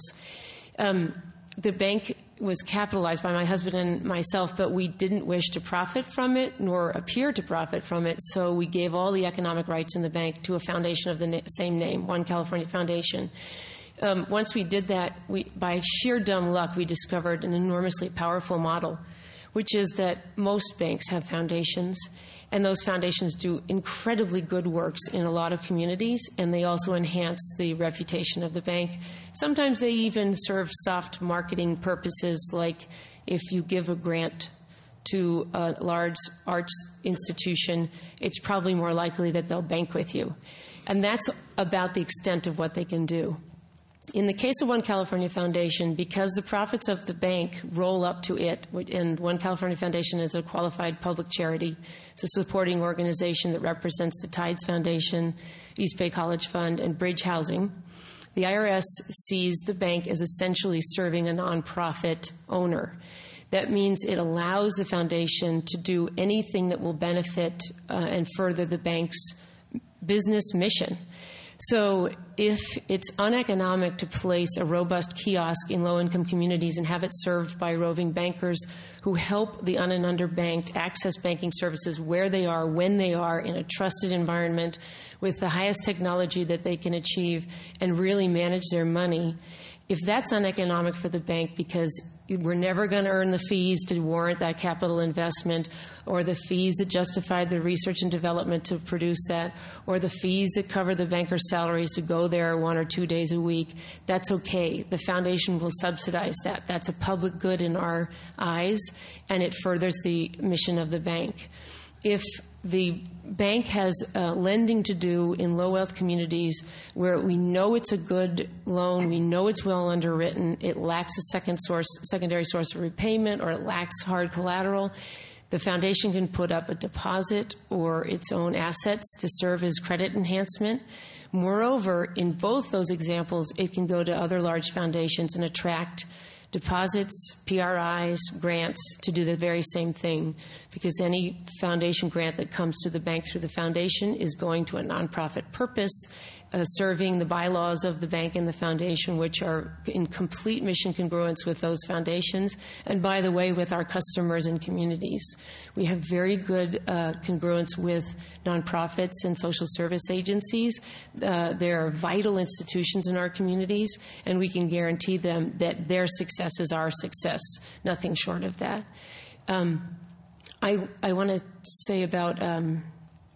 Um, the bank was capitalized by my husband and myself, but we didn't wish to profit from it, nor appear to profit from it, so we gave all the economic rights in the bank to a foundation of the na- same name, One California Foundation. Um, once we did that, we, by sheer dumb luck, we discovered an enormously powerful model, which is that most banks have foundations, and those foundations do incredibly good works in a lot of communities, and they also enhance the reputation of the bank. Sometimes they even serve soft marketing purposes, like if you give a grant to a large arts institution, it's probably more likely that they'll bank with you. And that's about the extent of what they can do. In the case of One California Foundation, because the profits of the bank roll up to it, and One California Foundation is a qualified public charity, it's a supporting organization that represents the Tides Foundation, East Bay College Fund, and Bridge Housing, the I R S sees the bank as essentially serving a nonprofit owner. That means it allows the foundation to do anything that will benefit uh, and further the bank's business mission. So if it's uneconomic to place a robust kiosk in low-income communities and have it served by roving bankers who help the un- and underbanked access banking services where they are, when they are, in a trusted environment with the highest technology that they can achieve and really manage their money, if that's uneconomic for the bank because we're never going to earn the fees to warrant that capital investment, or the fees that justify the research and development to produce that, or the fees that cover the banker's salaries to go there one or two days a week, that's okay. The foundation will subsidize that. That's a public good in our eyes, and it furthers the mission of the bank. If the bank has uh, lending to do in low-wealth communities where we know it's a good loan, we know it's well underwritten, it lacks a second source, secondary source of repayment, or it lacks hard collateral, the foundation can put up a deposit or its own assets to serve as credit enhancement. Moreover, in both those examples, it can go to other large foundations and attract deposits, P R Is, grants to do the very same thing, because any foundation grant that comes to the bank through the foundation is going to a nonprofit purpose, uh, serving the bylaws of the bank and the foundation, which are in complete mission congruence with those foundations, and by the way, with our customers and communities. We have very good uh, congruence with nonprofits and social service agencies. Uh, there are vital institutions in our communities, and we can guarantee them that their success is our success, nothing short of that. Um, I, I want to say about um,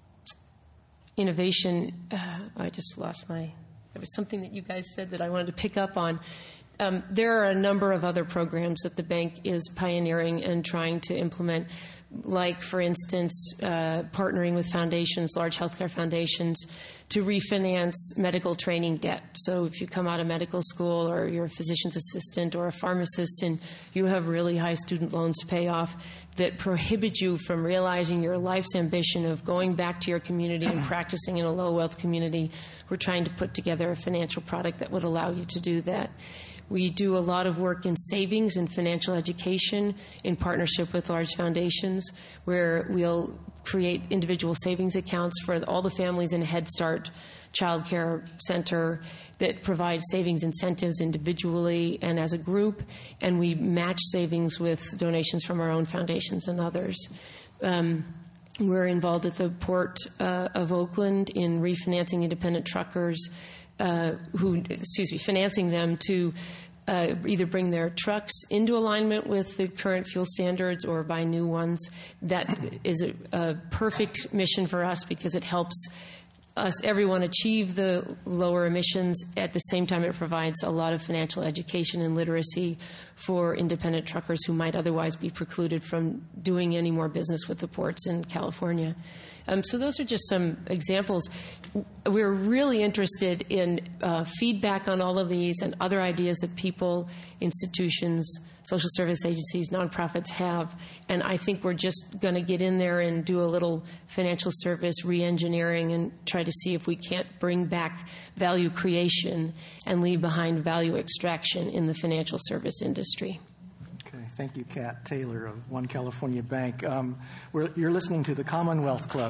innovation. Uh, I just lost my, there was something that you guys said that I wanted to pick up on. Um, there are a number of other programs that the bank is pioneering and trying to implement, like, for instance, uh, partnering with foundations, large healthcare foundations, to refinance medical training debt. So if you come out of medical school or you're a physician's assistant or a pharmacist and you have really high student loans to pay off that prohibit you from realizing your life's ambition of going back to your community and practicing in a low-wealth community, we're trying to put together a financial product that would allow you to do that. We do a lot of work in savings and financial education in partnership with large foundations, where we'll create individual savings accounts for all the families in a Head Start child care center that provide savings incentives individually and as a group, and we match savings with donations from our own foundations and others. Um, we're involved at the Port uh, of Oakland in refinancing independent truckers Uh, who, excuse me, financing them to uh, either bring their trucks into alignment with the current fuel standards or buy new ones. That is a, a perfect mission for us because it helps us, everyone, achieve the lower emissions. At the same time, it provides a lot of financial education and literacy for independent truckers who might otherwise be precluded from doing any more business with the ports in California. Um, so those are just some examples. We're really interested in uh, feedback on all of these and other ideas that people, institutions, social service agencies, nonprofits have. And I think we're just going to get in there and do a little financial service re-engineering and try to see if we can't bring back value creation and leave behind value extraction in the financial service industry. Okay, thank you, Kat Taylor of One California Bank. Um, we're, you're listening to the Commonwealth Club.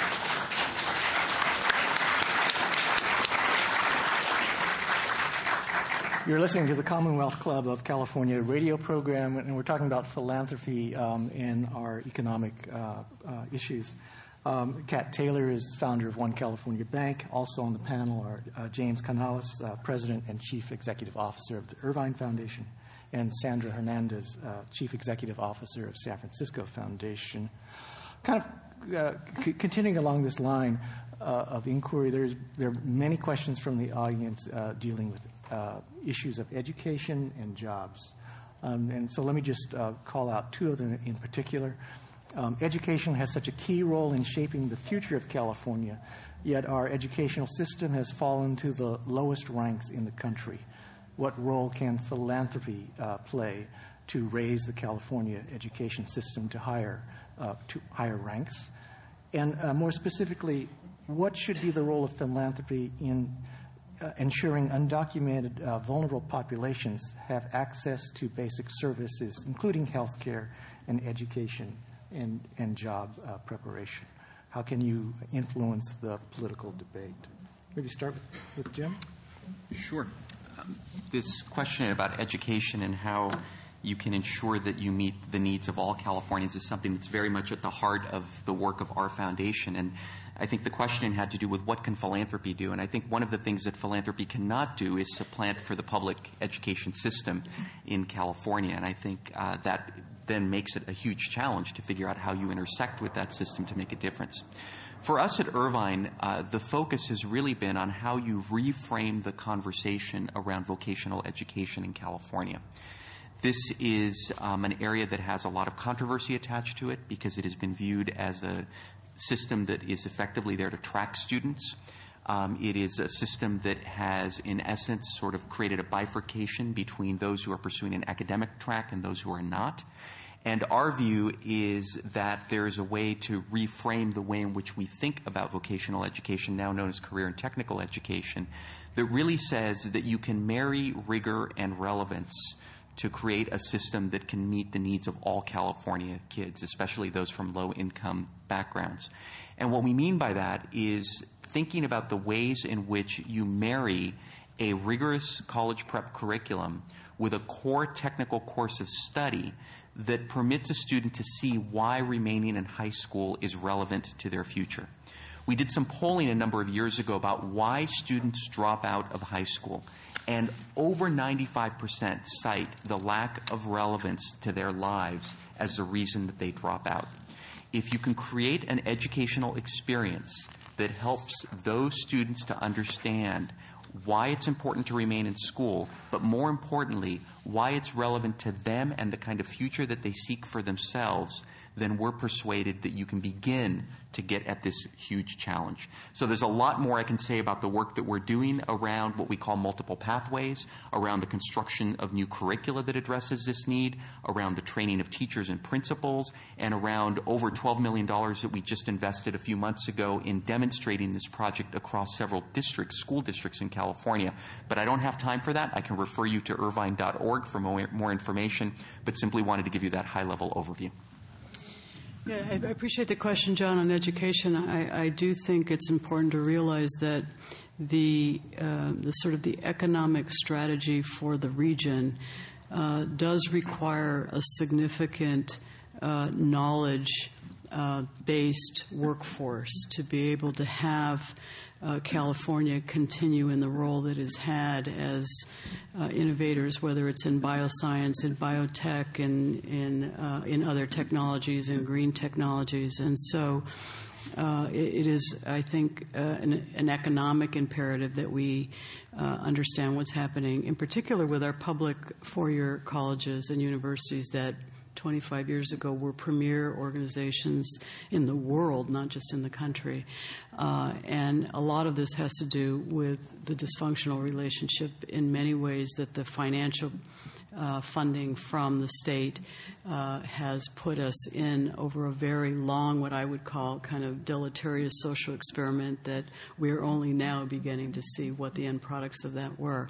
You're listening to the Commonwealth Club of California radio program, and we're talking about philanthropy um, in our economic uh, uh, issues. Um, Kat Taylor is founder of One California Bank. Also on the panel are uh, James Canales, uh, President and Chief Executive Officer of the Irvine Foundation, and Sandra Hernandez, uh, Chief Executive Officer of San Francisco Foundation. Kind of uh, c- continuing along this line uh, of inquiry, there's, there are many questions from the audience uh, dealing with uh, issues of education and jobs. Um, and so let me just uh, call out two of them in particular. Um, education has such a key role in shaping the future of California, yet our educational system has fallen to the lowest ranks in the country. What role can philanthropy uh, play to raise the California education system to higher, uh, to higher ranks? And uh, more specifically, what should be the role of philanthropy in uh, ensuring undocumented uh, vulnerable populations have access to basic services, including health care and education and, and job uh, preparation? How can you influence the political debate? Maybe start with, with Jim? Sure. Um, this question about education and how you can ensure that you meet the needs of all Californians is something that's very much at the heart of the work of our foundation. And I think the question had to do with what can philanthropy do. And I think one of the things that philanthropy cannot do is supplant for the public education system in California. And I think uh, that then makes it a huge challenge to figure out how you intersect with that system to make a difference. For us at Irvine, uh, the focus has really been on how you reframe the conversation around vocational education in California. This is um, an area that has a lot of controversy attached to it because it has been viewed as a system that is effectively there to track students. Um, it is a system that has, in essence, sort of created a bifurcation between those who are pursuing an academic track and those who are not. And our view is that there is a way to reframe the way in which we think about vocational education, now known as career and technical education, that really says that you can marry rigor and relevance to create a system that can meet the needs of all California kids, especially those from low-income backgrounds. And what we mean by that is thinking about the ways in which you marry a rigorous college prep curriculum with a core technical course of study that permits a student to see why remaining in high school is relevant to their future. We did some polling a number of years ago about why students drop out of high school, and over ninety-five percent cite the lack of relevance to their lives as the reason that they drop out. If you can create an educational experience that helps those students to understand why it's important to remain in school, but more importantly, why it's relevant to them and the kind of future that they seek for themselves, then we're persuaded that you can begin to get at this huge challenge. So there's a lot more I can say about the work that we're doing around what we call multiple pathways, around the construction of new curricula that addresses this need, around the training of teachers and principals, and around over twelve million dollars that we just invested a few months ago in demonstrating this project across several districts, school districts in California. But I don't have time for that. I can refer you to irvine dot org for more, more information, but simply wanted to give you that high-level overview. Yeah, I appreciate the question, John, on education. I, I do think it's important to realize that the, uh, the sort of the economic strategy for the region uh, does require a significant uh, knowledge uh, based workforce to be able to have Uh, California continue in the role that it's had as uh, innovators, whether it's in bioscience, in biotech, and in uh, in other technologies and green technologies. And so uh, it, it is, I think, uh, an, an economic imperative that we uh, understand what's happening, in particular with our public four-year colleges and universities that twenty-five years ago were premier organizations in the world, not just in the country. Uh, and a lot of this has to do with the dysfunctional relationship in many ways that the financial uh, funding from the state uh, has put us in over a very long, what I would call kind of deleterious social experiment that we're only now beginning to see what the end products of that were.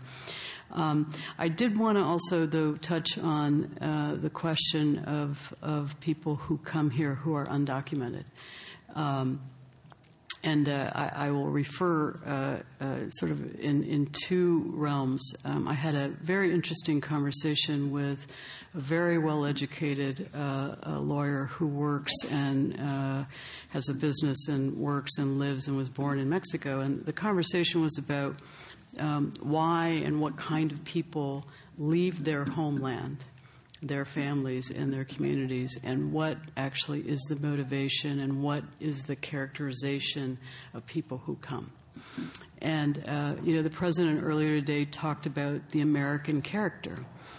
Um, I did want to also, though, touch on uh, the question of of people who come here who are undocumented. Um, and uh, I, I will refer uh, uh, sort of in, in two realms. Um, I had a very interesting conversation with a very well-educated uh, a lawyer who works and uh, has a business and works and lives and was born in Mexico. And the conversation was about Um, why and what kind of people leave their homeland, their families and their communities, and what actually is the motivation and what is the characterization of people who come. And, uh, you know, the president earlier today talked about the American character.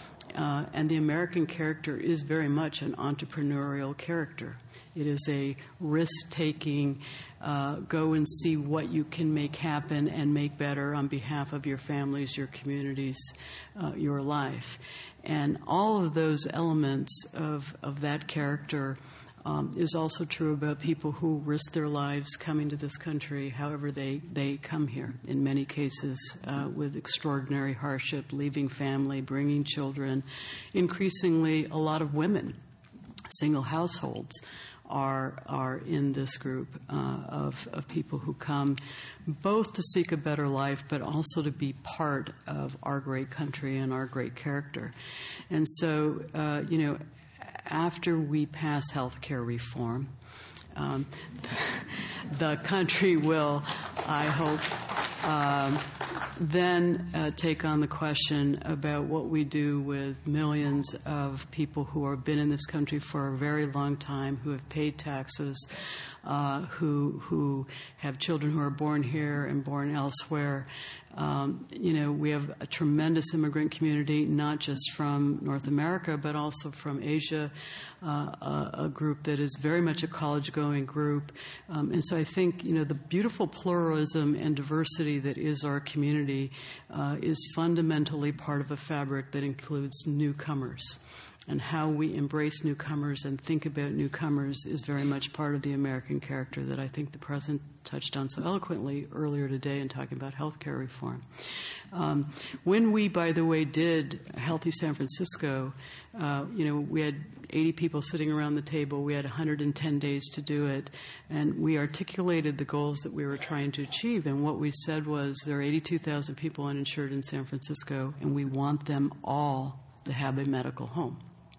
Uh, and the American character is very much an entrepreneurial character. It is a risk-taking, uh, go and see what you can make happen and make better on behalf of your families, your communities, uh, your life. And all of those elements of, of that character um, is also true about people who risk their lives coming to this country, however they, they come here, in many cases uh, with extraordinary hardship, leaving family, bringing children. Increasingly, a lot of women, single households, are are in this group uh, of, of people who come both to seek a better life, but also to be part of our great country and our great character. And so, uh, you know, after we pass health care reform, um, the country will, I hope, um, then uh, take on the question about what we do with millions of people who have been in this country for a very long time, who have paid taxes, uh, who who have children who are born here and born elsewhere. Um, you know, we have a tremendous immigrant community, not just from North America, but also from Asia, uh, a, a group that is very much a college-going group. Um, and so I think, you know, the beautiful pluralism and diversity that is our community uh, is fundamentally part of a fabric that includes newcomers. And how we embrace newcomers and think about newcomers is very much part of the American character that I think the President touched on so eloquently earlier today in talking about health care reform. Um, when we, by the way, did Healthy San Francisco, uh, you know, we had eighty people sitting around the table. We had one hundred ten days to do it. And we articulated the goals that we were trying to achieve. And what we said was there are eighty-two thousand people uninsured in San Francisco, and we want them all to have a medical home.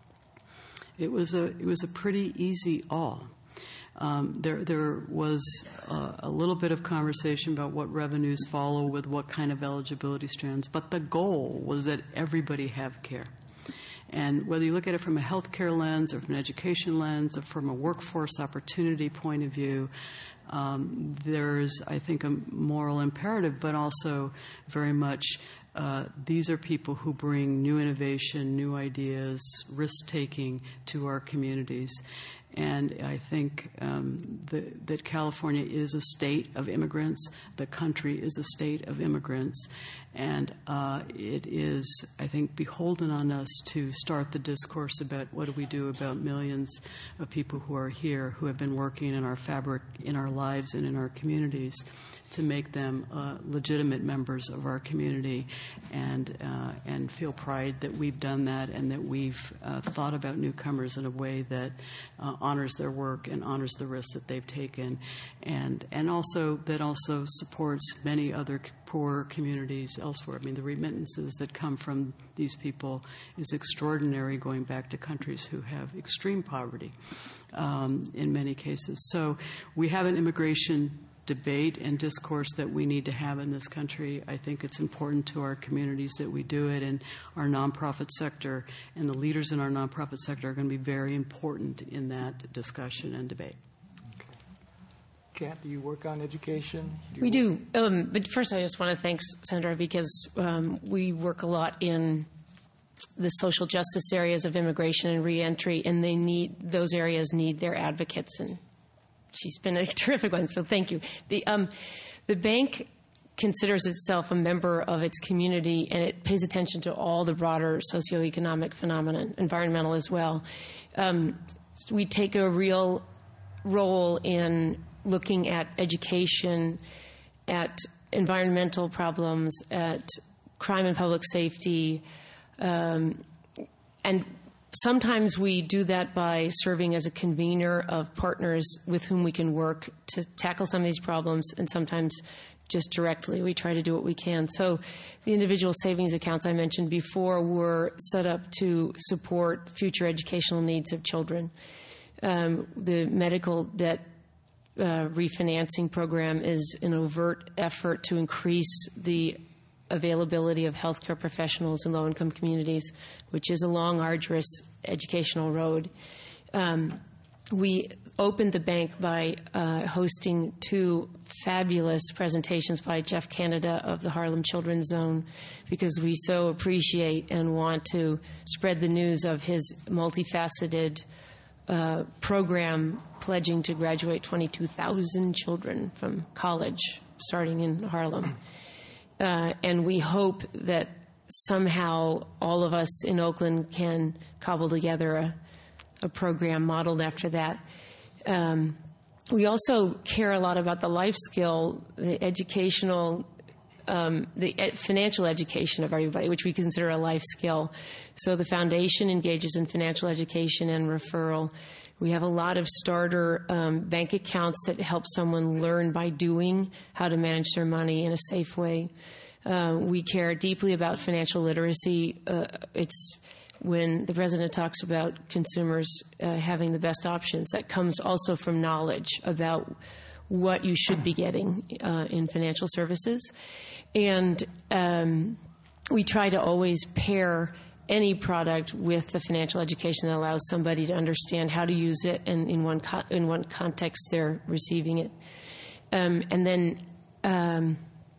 It was a it was a pretty easy all. Um, there there was uh, a little bit of conversation about what revenues follow with what kind of eligibility strands, but the goal was that everybody have care. And whether you look at it from a healthcare lens or from an education lens or from a workforce opportunity point of view, um, there's, I think, a moral imperative, but also very much Uh, these are people who bring new innovation, new ideas, risk-taking to our communities. And I think um, the, that California is a state of immigrants. The country is a state of immigrants. And uh, it is, I think, beholden on us to start the discourse about what do we do about millions of people who are here, who have been working in our fabric, in our lives and in our communities, to make them uh, legitimate members of our community and uh, and feel pride that we've done that and that we've uh, thought about newcomers in a way that uh, honors their work and honors the risks that they've taken, and and also that also supports many other poor communities elsewhere. I mean, the remittances that come from these people is extraordinary, going back to countries who have extreme poverty um, in many cases. So we have an immigration debate and discourse that we need to have in this country. I think it's important to our communities that we do it, and our nonprofit sector and the leaders in our nonprofit sector are going to be very important in that discussion and debate. Okay. Kat, do you work on education? Do we work? do. Um, but first, I just want to thank Sandra because um, we work a lot in the social justice areas of immigration and reentry, and they need those areas need their advocates. And she's been a terrific one, so thank you. The um, the bank considers itself a member of its community, and it pays attention to all the broader socioeconomic phenomena, environmental as well. Um, we take a real role in looking at education, at environmental problems, at crime and public safety, um, and sometimes we do that by serving as a convener of partners with whom we can work to tackle some of these problems, and sometimes just directly. We try to do what we can. So the individual savings accounts I mentioned before were set up to support future educational needs of children. Um, the medical debt uh, refinancing program is an overt effort to increase the availability of healthcare professionals in low-income communities, which is a long, arduous educational road. Um, we opened the bank by uh, hosting two fabulous presentations by Jeff Canada of the Harlem Children's Zone, because we so appreciate and want to spread the news of his multifaceted uh, program pledging to graduate twenty-two thousand children from college starting in Harlem. Uh, and we hope that somehow all of us in Oakland can cobble together a, a program modeled after that. Um, we also care a lot about the life skill, the educational, um, the ed- financial education of everybody, which we consider a life skill. So the foundation engages in financial education and referral. We have a lot of starter um, bank accounts that help someone learn by doing how to manage their money in a safe way. Uh, we care deeply about financial literacy. Uh, it's when the president talks about consumers uh, having the best options, that comes also from knowledge about what you should be getting uh, in financial services. And um, we try to always pair any product with the financial education that allows somebody to understand how to use it and in one co- in one context they're receiving it. Um, and then um,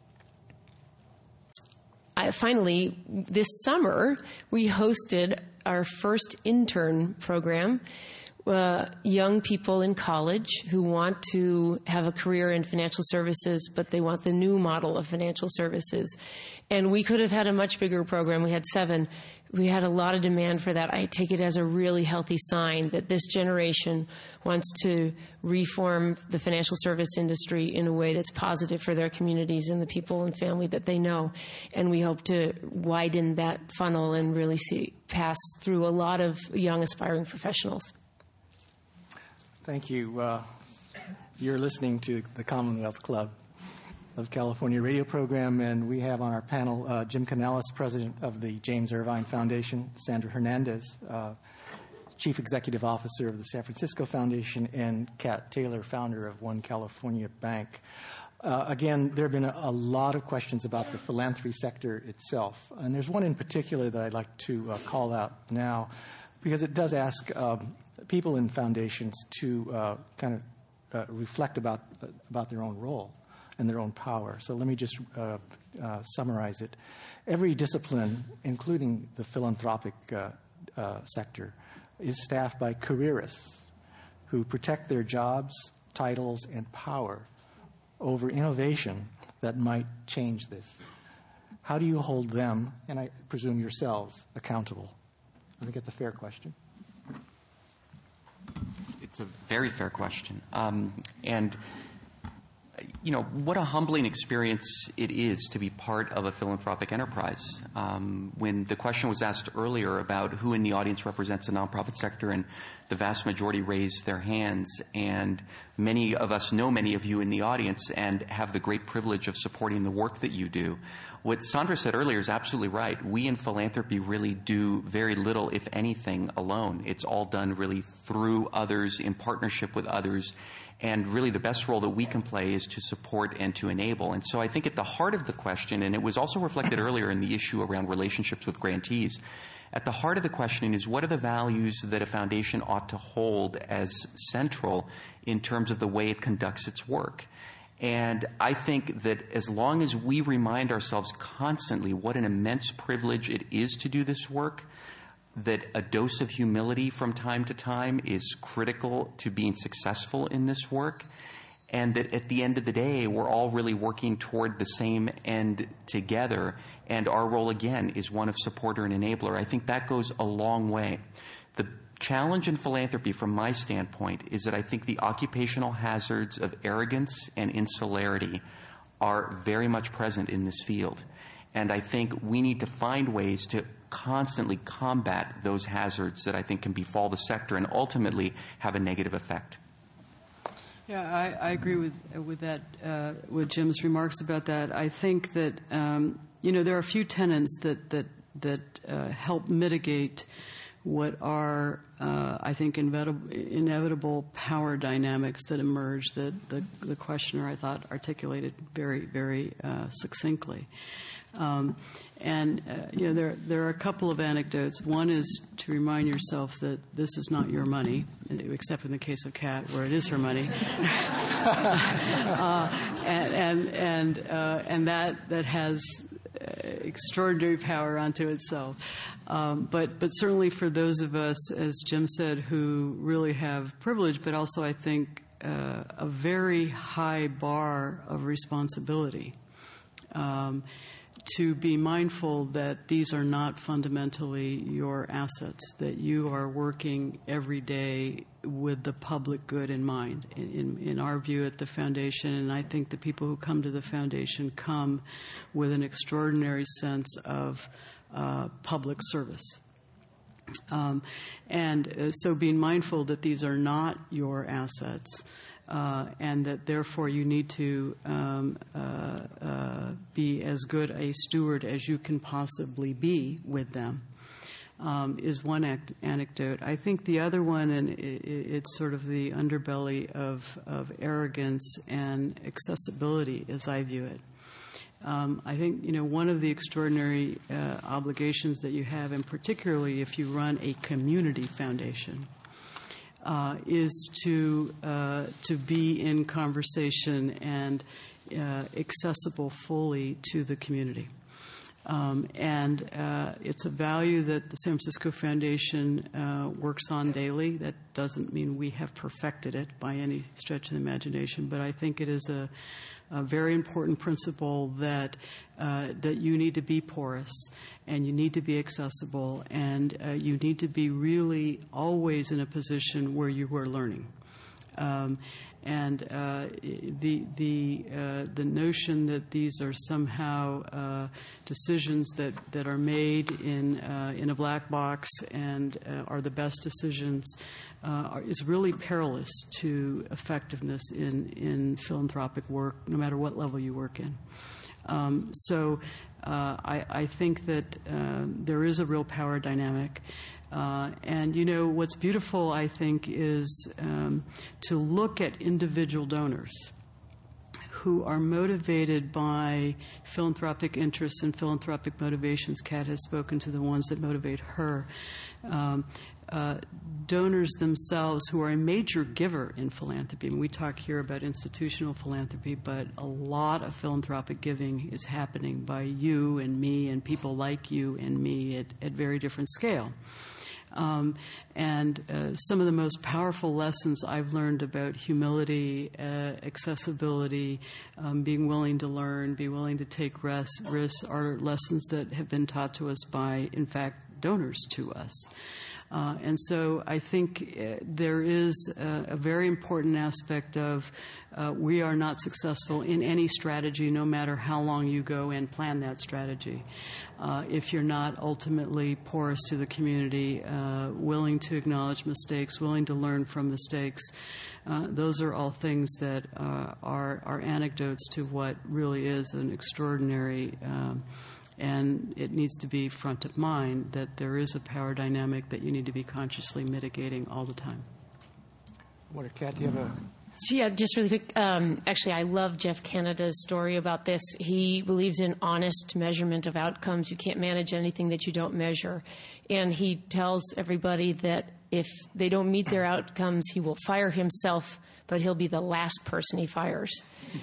I, finally, this summer, we hosted our first intern program. Uh, young people in college who want to have a career in financial services, but they want the new model of financial services. And we could have had a much bigger program. We had seven. We had a lot of demand for that. I take it as a really healthy sign that this generation wants to reform the financial service industry in a way that's positive for their communities and the people and family that they know. And we hope to widen that funnel and really see pass through a lot of young aspiring professionals. Thank you. Uh, you're listening to the Commonwealth Club of California radio program, and we have on our panel uh, Jim Canales, president of the James Irvine Foundation, Sandra Hernandez, uh, chief executive officer of the San Francisco Foundation, and Kat Taylor, founder of One California Bank. Uh, again, there have been a, a lot of questions about the philanthropy sector itself, and there's one in particular that I'd like to uh, call out now, because it does ask um, people in foundations to uh, kind of uh, reflect about uh, about their own role and their own power. So let me just uh, uh, summarize it. Every discipline, including the philanthropic uh, uh, sector, is staffed by careerists who protect their jobs, titles, and power over innovation that might change this. How do you hold them, and I presume yourselves, accountable? I think it's a fair question. It's a very fair question. Um, and, you know, what a humbling experience it is to be part of a philanthropic enterprise. Um, when the question was asked earlier about who in the audience represents the nonprofit sector, and the vast majority raised their hands, and many of us know many of you in the audience and have the great privilege of supporting the work that you do. What Sandra said earlier is absolutely right. We in philanthropy really do very little, if anything, alone. It's all done really through others, in partnership with others. And really the best role that we can play is to support and to enable. And so I think at the heart of the question, and it was also reflected earlier in the issue around relationships with grantees, at the heart of the question is what are the values that a foundation ought to hold as central in terms of the way it conducts its work? And I think that as long as we remind ourselves constantly what an immense privilege it is to do this work, that a dose of humility from time to time is critical to being successful in this work, and that at the end of the day, we're all really working toward the same end together, and our role, again, is one of supporter and enabler. I think that goes a long way. The challenge in philanthropy, from my standpoint, is that I think the occupational hazards of arrogance and insularity are very much present in this field. And I think we need to find ways to constantly combat those hazards that I think can befall the sector and ultimately have a negative effect. Yeah, I, I agree with with that, uh, with Jim's remarks about that. I think that um, you know there are a few tenets that that that uh, help mitigate what are, uh, I think, inevitable, inevitable power dynamics that emerge that the, the questioner, I thought, articulated very, very uh, succinctly. Um, and, uh, you know, there, there are a couple of anecdotes. One is to remind yourself that this is not your money, except in the case of Kat, where it is her money. uh, and and and, uh, and that, that has extraordinary power unto itself. Um, but, but certainly for those of us, as Jim said, who really have privilege, but also, I think, uh, a very high bar of responsibility. Um, to be mindful that these are not fundamentally your assets, that you are working every day with the public good in mind. In, in, in our view at the Foundation, and I think the people who come to the Foundation come with an extraordinary sense of uh, public service. Um, and uh, so being mindful that these are not your assets, Uh, and that therefore you need to um, uh, uh, be as good a steward as you can possibly be with them, um, is one act- anecdote. I think the other one, and it, it's sort of the underbelly of, of arrogance and accessibility as I view it. Um, I think, you know, one of the extraordinary uh, obligations that you have, and particularly if you run a community foundation, Uh, is to uh, to be in conversation and uh, accessible fully to the community. Um, and uh, it's a value that the San Francisco Foundation uh, works on daily. That doesn't mean we have perfected it by any stretch of the imagination, but I think it is a, a very important principle that uh, that you need to be porous, and you need to be accessible, and uh, you need to be really always in a position where you are learning. Um, and uh, the the uh, the notion that these are somehow uh, decisions that, that are made in uh, in a black box and uh, are the best decisions uh, are, is really perilous to effectiveness in, in philanthropic work, no matter what level you work in. Um, so uh, I, I think that uh, there is a real power dynamic. Uh, and, you know, what's beautiful, I think, is um, to look at individual donors who are motivated by philanthropic interests and philanthropic motivations. Kat has spoken to the ones that motivate her. Um, Uh, donors themselves who are a major giver in philanthropy. And we talk here about institutional philanthropy, but a lot of philanthropic giving is happening by you and me and people like you and me at, at very different scale. Um, and uh, some of the most powerful lessons I've learned about humility, uh, accessibility, um, being willing to learn, be willing to take risks, risks are lessons that have been taught to us by, in fact, donors to us. Uh, and so I think uh, there is a, a very important aspect of uh, we are not successful in any strategy, no matter how long you go and plan that strategy, uh, if you're not ultimately porous to the community, uh, willing to acknowledge mistakes, willing to learn from mistakes. Uh, those are all things that uh, are, are anecdotes to what really is an extraordinary um, and it needs to be front of mind that there is a power dynamic that you need to be consciously mitigating all the time. What, Kat, do you have a... Yeah, just really quick. Um, actually, I love Jeff Canada's story about this. He believes in honest measurement of outcomes. You can't manage anything that you don't measure. And he tells everybody that if they don't meet their outcomes, he will fire himself but he'll be the last person he fires.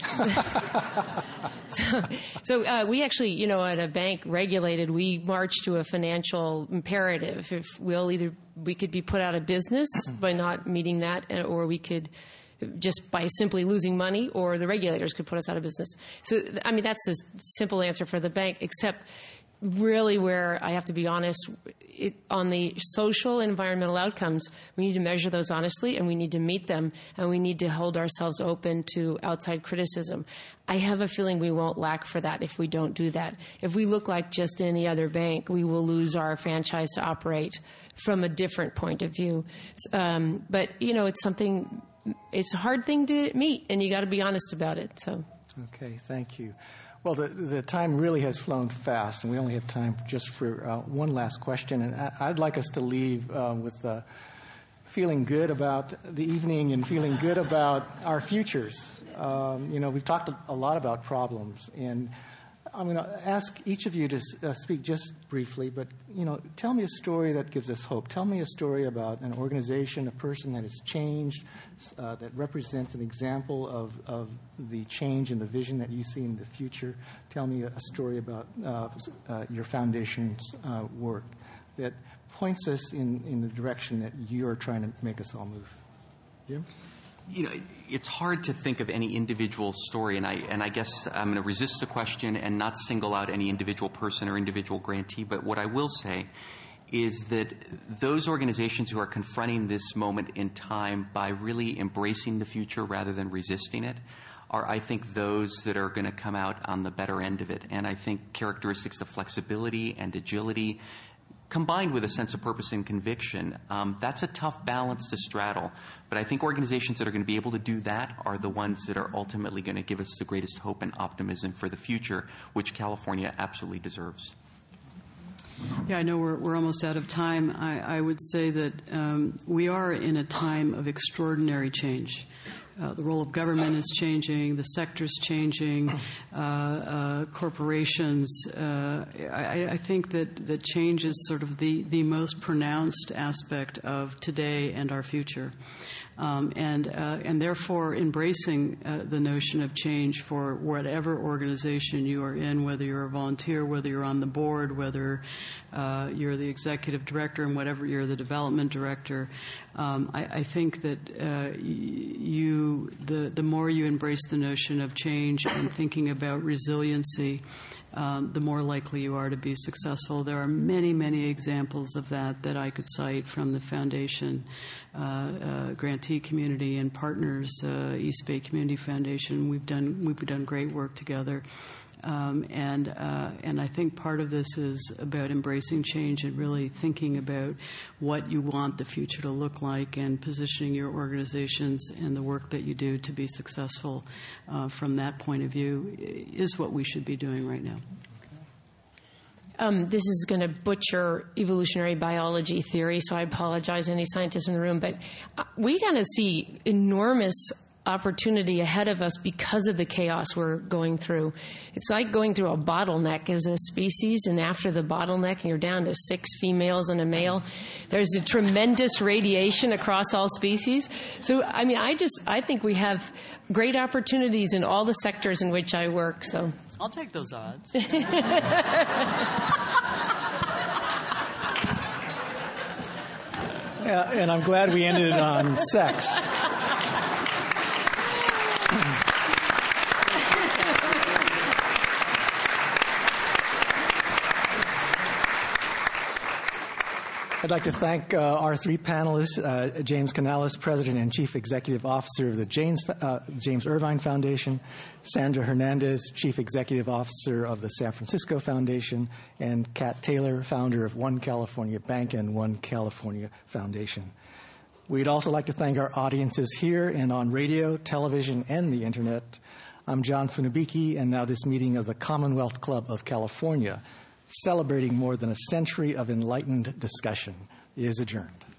so so uh, we actually, you know, at a bank regulated, we march to a financial imperative. If we'll either, we could be put out of business by not meeting that, or we could just by simply losing money, or the regulators could put us out of business. So, I mean, that's the simple answer for the bank, except really where I have to be honest, it, on the social and environmental outcomes, we need to measure those honestly, and we need to meet them, and we need to hold ourselves open to outside criticism. I have a feeling we won't lack for that if we don't do that. If we look like just any other bank, we will lose our franchise to operate from a different point of view. Um, but, you know, it's something, it's a hard thing to meet, and you got to be honest about it. So. Okay, thank you. Well, the, the time really has flown fast, and we only have time just for uh, one last question. And I, I'd like us to leave uh, with uh, feeling good about the evening and feeling good about our futures. Um, you know, we've talked a lot about problems, and I'm going to ask each of you to uh, speak just briefly, but, you know, tell me a story that gives us hope. Tell me a story about an organization, a person that has changed, uh, that represents an example of, of the change and the vision that you see in the future. Tell me a, a story about uh, uh, your foundation's uh, work that points us in, in the direction that you're trying to make us all move. Jim? You know, it's hard to think of any individual story, and I and I guess I'm going to resist the question and not single out any individual person or individual grantee. But what I will say is that those organizations who are confronting this moment in time by really embracing the future rather than resisting it are, I think, those that are going to come out on the better end of it. And I think characteristics of flexibility and agility, combined with a sense of purpose and conviction, um, that's a tough balance to straddle. But I think organizations that are going to be able to do that are the ones that are ultimately going to give us the greatest hope and optimism for the future, which California absolutely deserves. Yeah, I know we're, we're almost out of time. I, I would say that um, we are in a time of extraordinary change. Uh, the role of government is changing, the sector's changing, uh, uh, corporations. Uh, I, I think that, that change is sort of the, the most pronounced aspect of today and our future. Um, and, uh, and therefore embracing uh, the notion of change for whatever organization you are in, whether you're a volunteer, whether you're on the board, whether uh, you're the executive director, and whatever you're the development director. Um, I, I think that uh, you, the, the more you embrace the notion of change and thinking about resiliency, Um, the more likely you are to be successful. There are many, many examples of that that I could cite from the foundation, uh, uh, grantee community and partners, uh, East Bay Community Foundation. We've done we've done great work together, um, and uh, and I think part of this is about embracing change and really thinking about what you want the future to look like and positioning your organizations and the work that you do to be successful uh, from that point of view is what we should be doing right now. Um, this is going to butcher evolutionary biology theory, so I apologize to any scientists in the room, but we kind of see enormous opportunity ahead of us because of the chaos we're going through. It's like going through a bottleneck as a species, and after the bottleneck, and you're down to six females and a male. There's a tremendous radiation across all species. So, I mean, I just, I think we have great opportunities in all the sectors in which I work, so. I'll take those odds. Yeah, and I'm glad we ended on sex. I'd like to thank uh, our three panelists, uh, James Canales, President and Chief Executive Officer of the James, uh, James Irvine Foundation, Sandra Hernandez, Chief Executive Officer of the San Francisco Foundation, and Kat Taylor, founder of One California Bank and One California Foundation. We'd also like to thank our audiences here and on radio, television, and the Internet. I'm John Funabiki, and now this meeting of the Commonwealth Club of California, celebrating more than a century of enlightened discussion, is adjourned.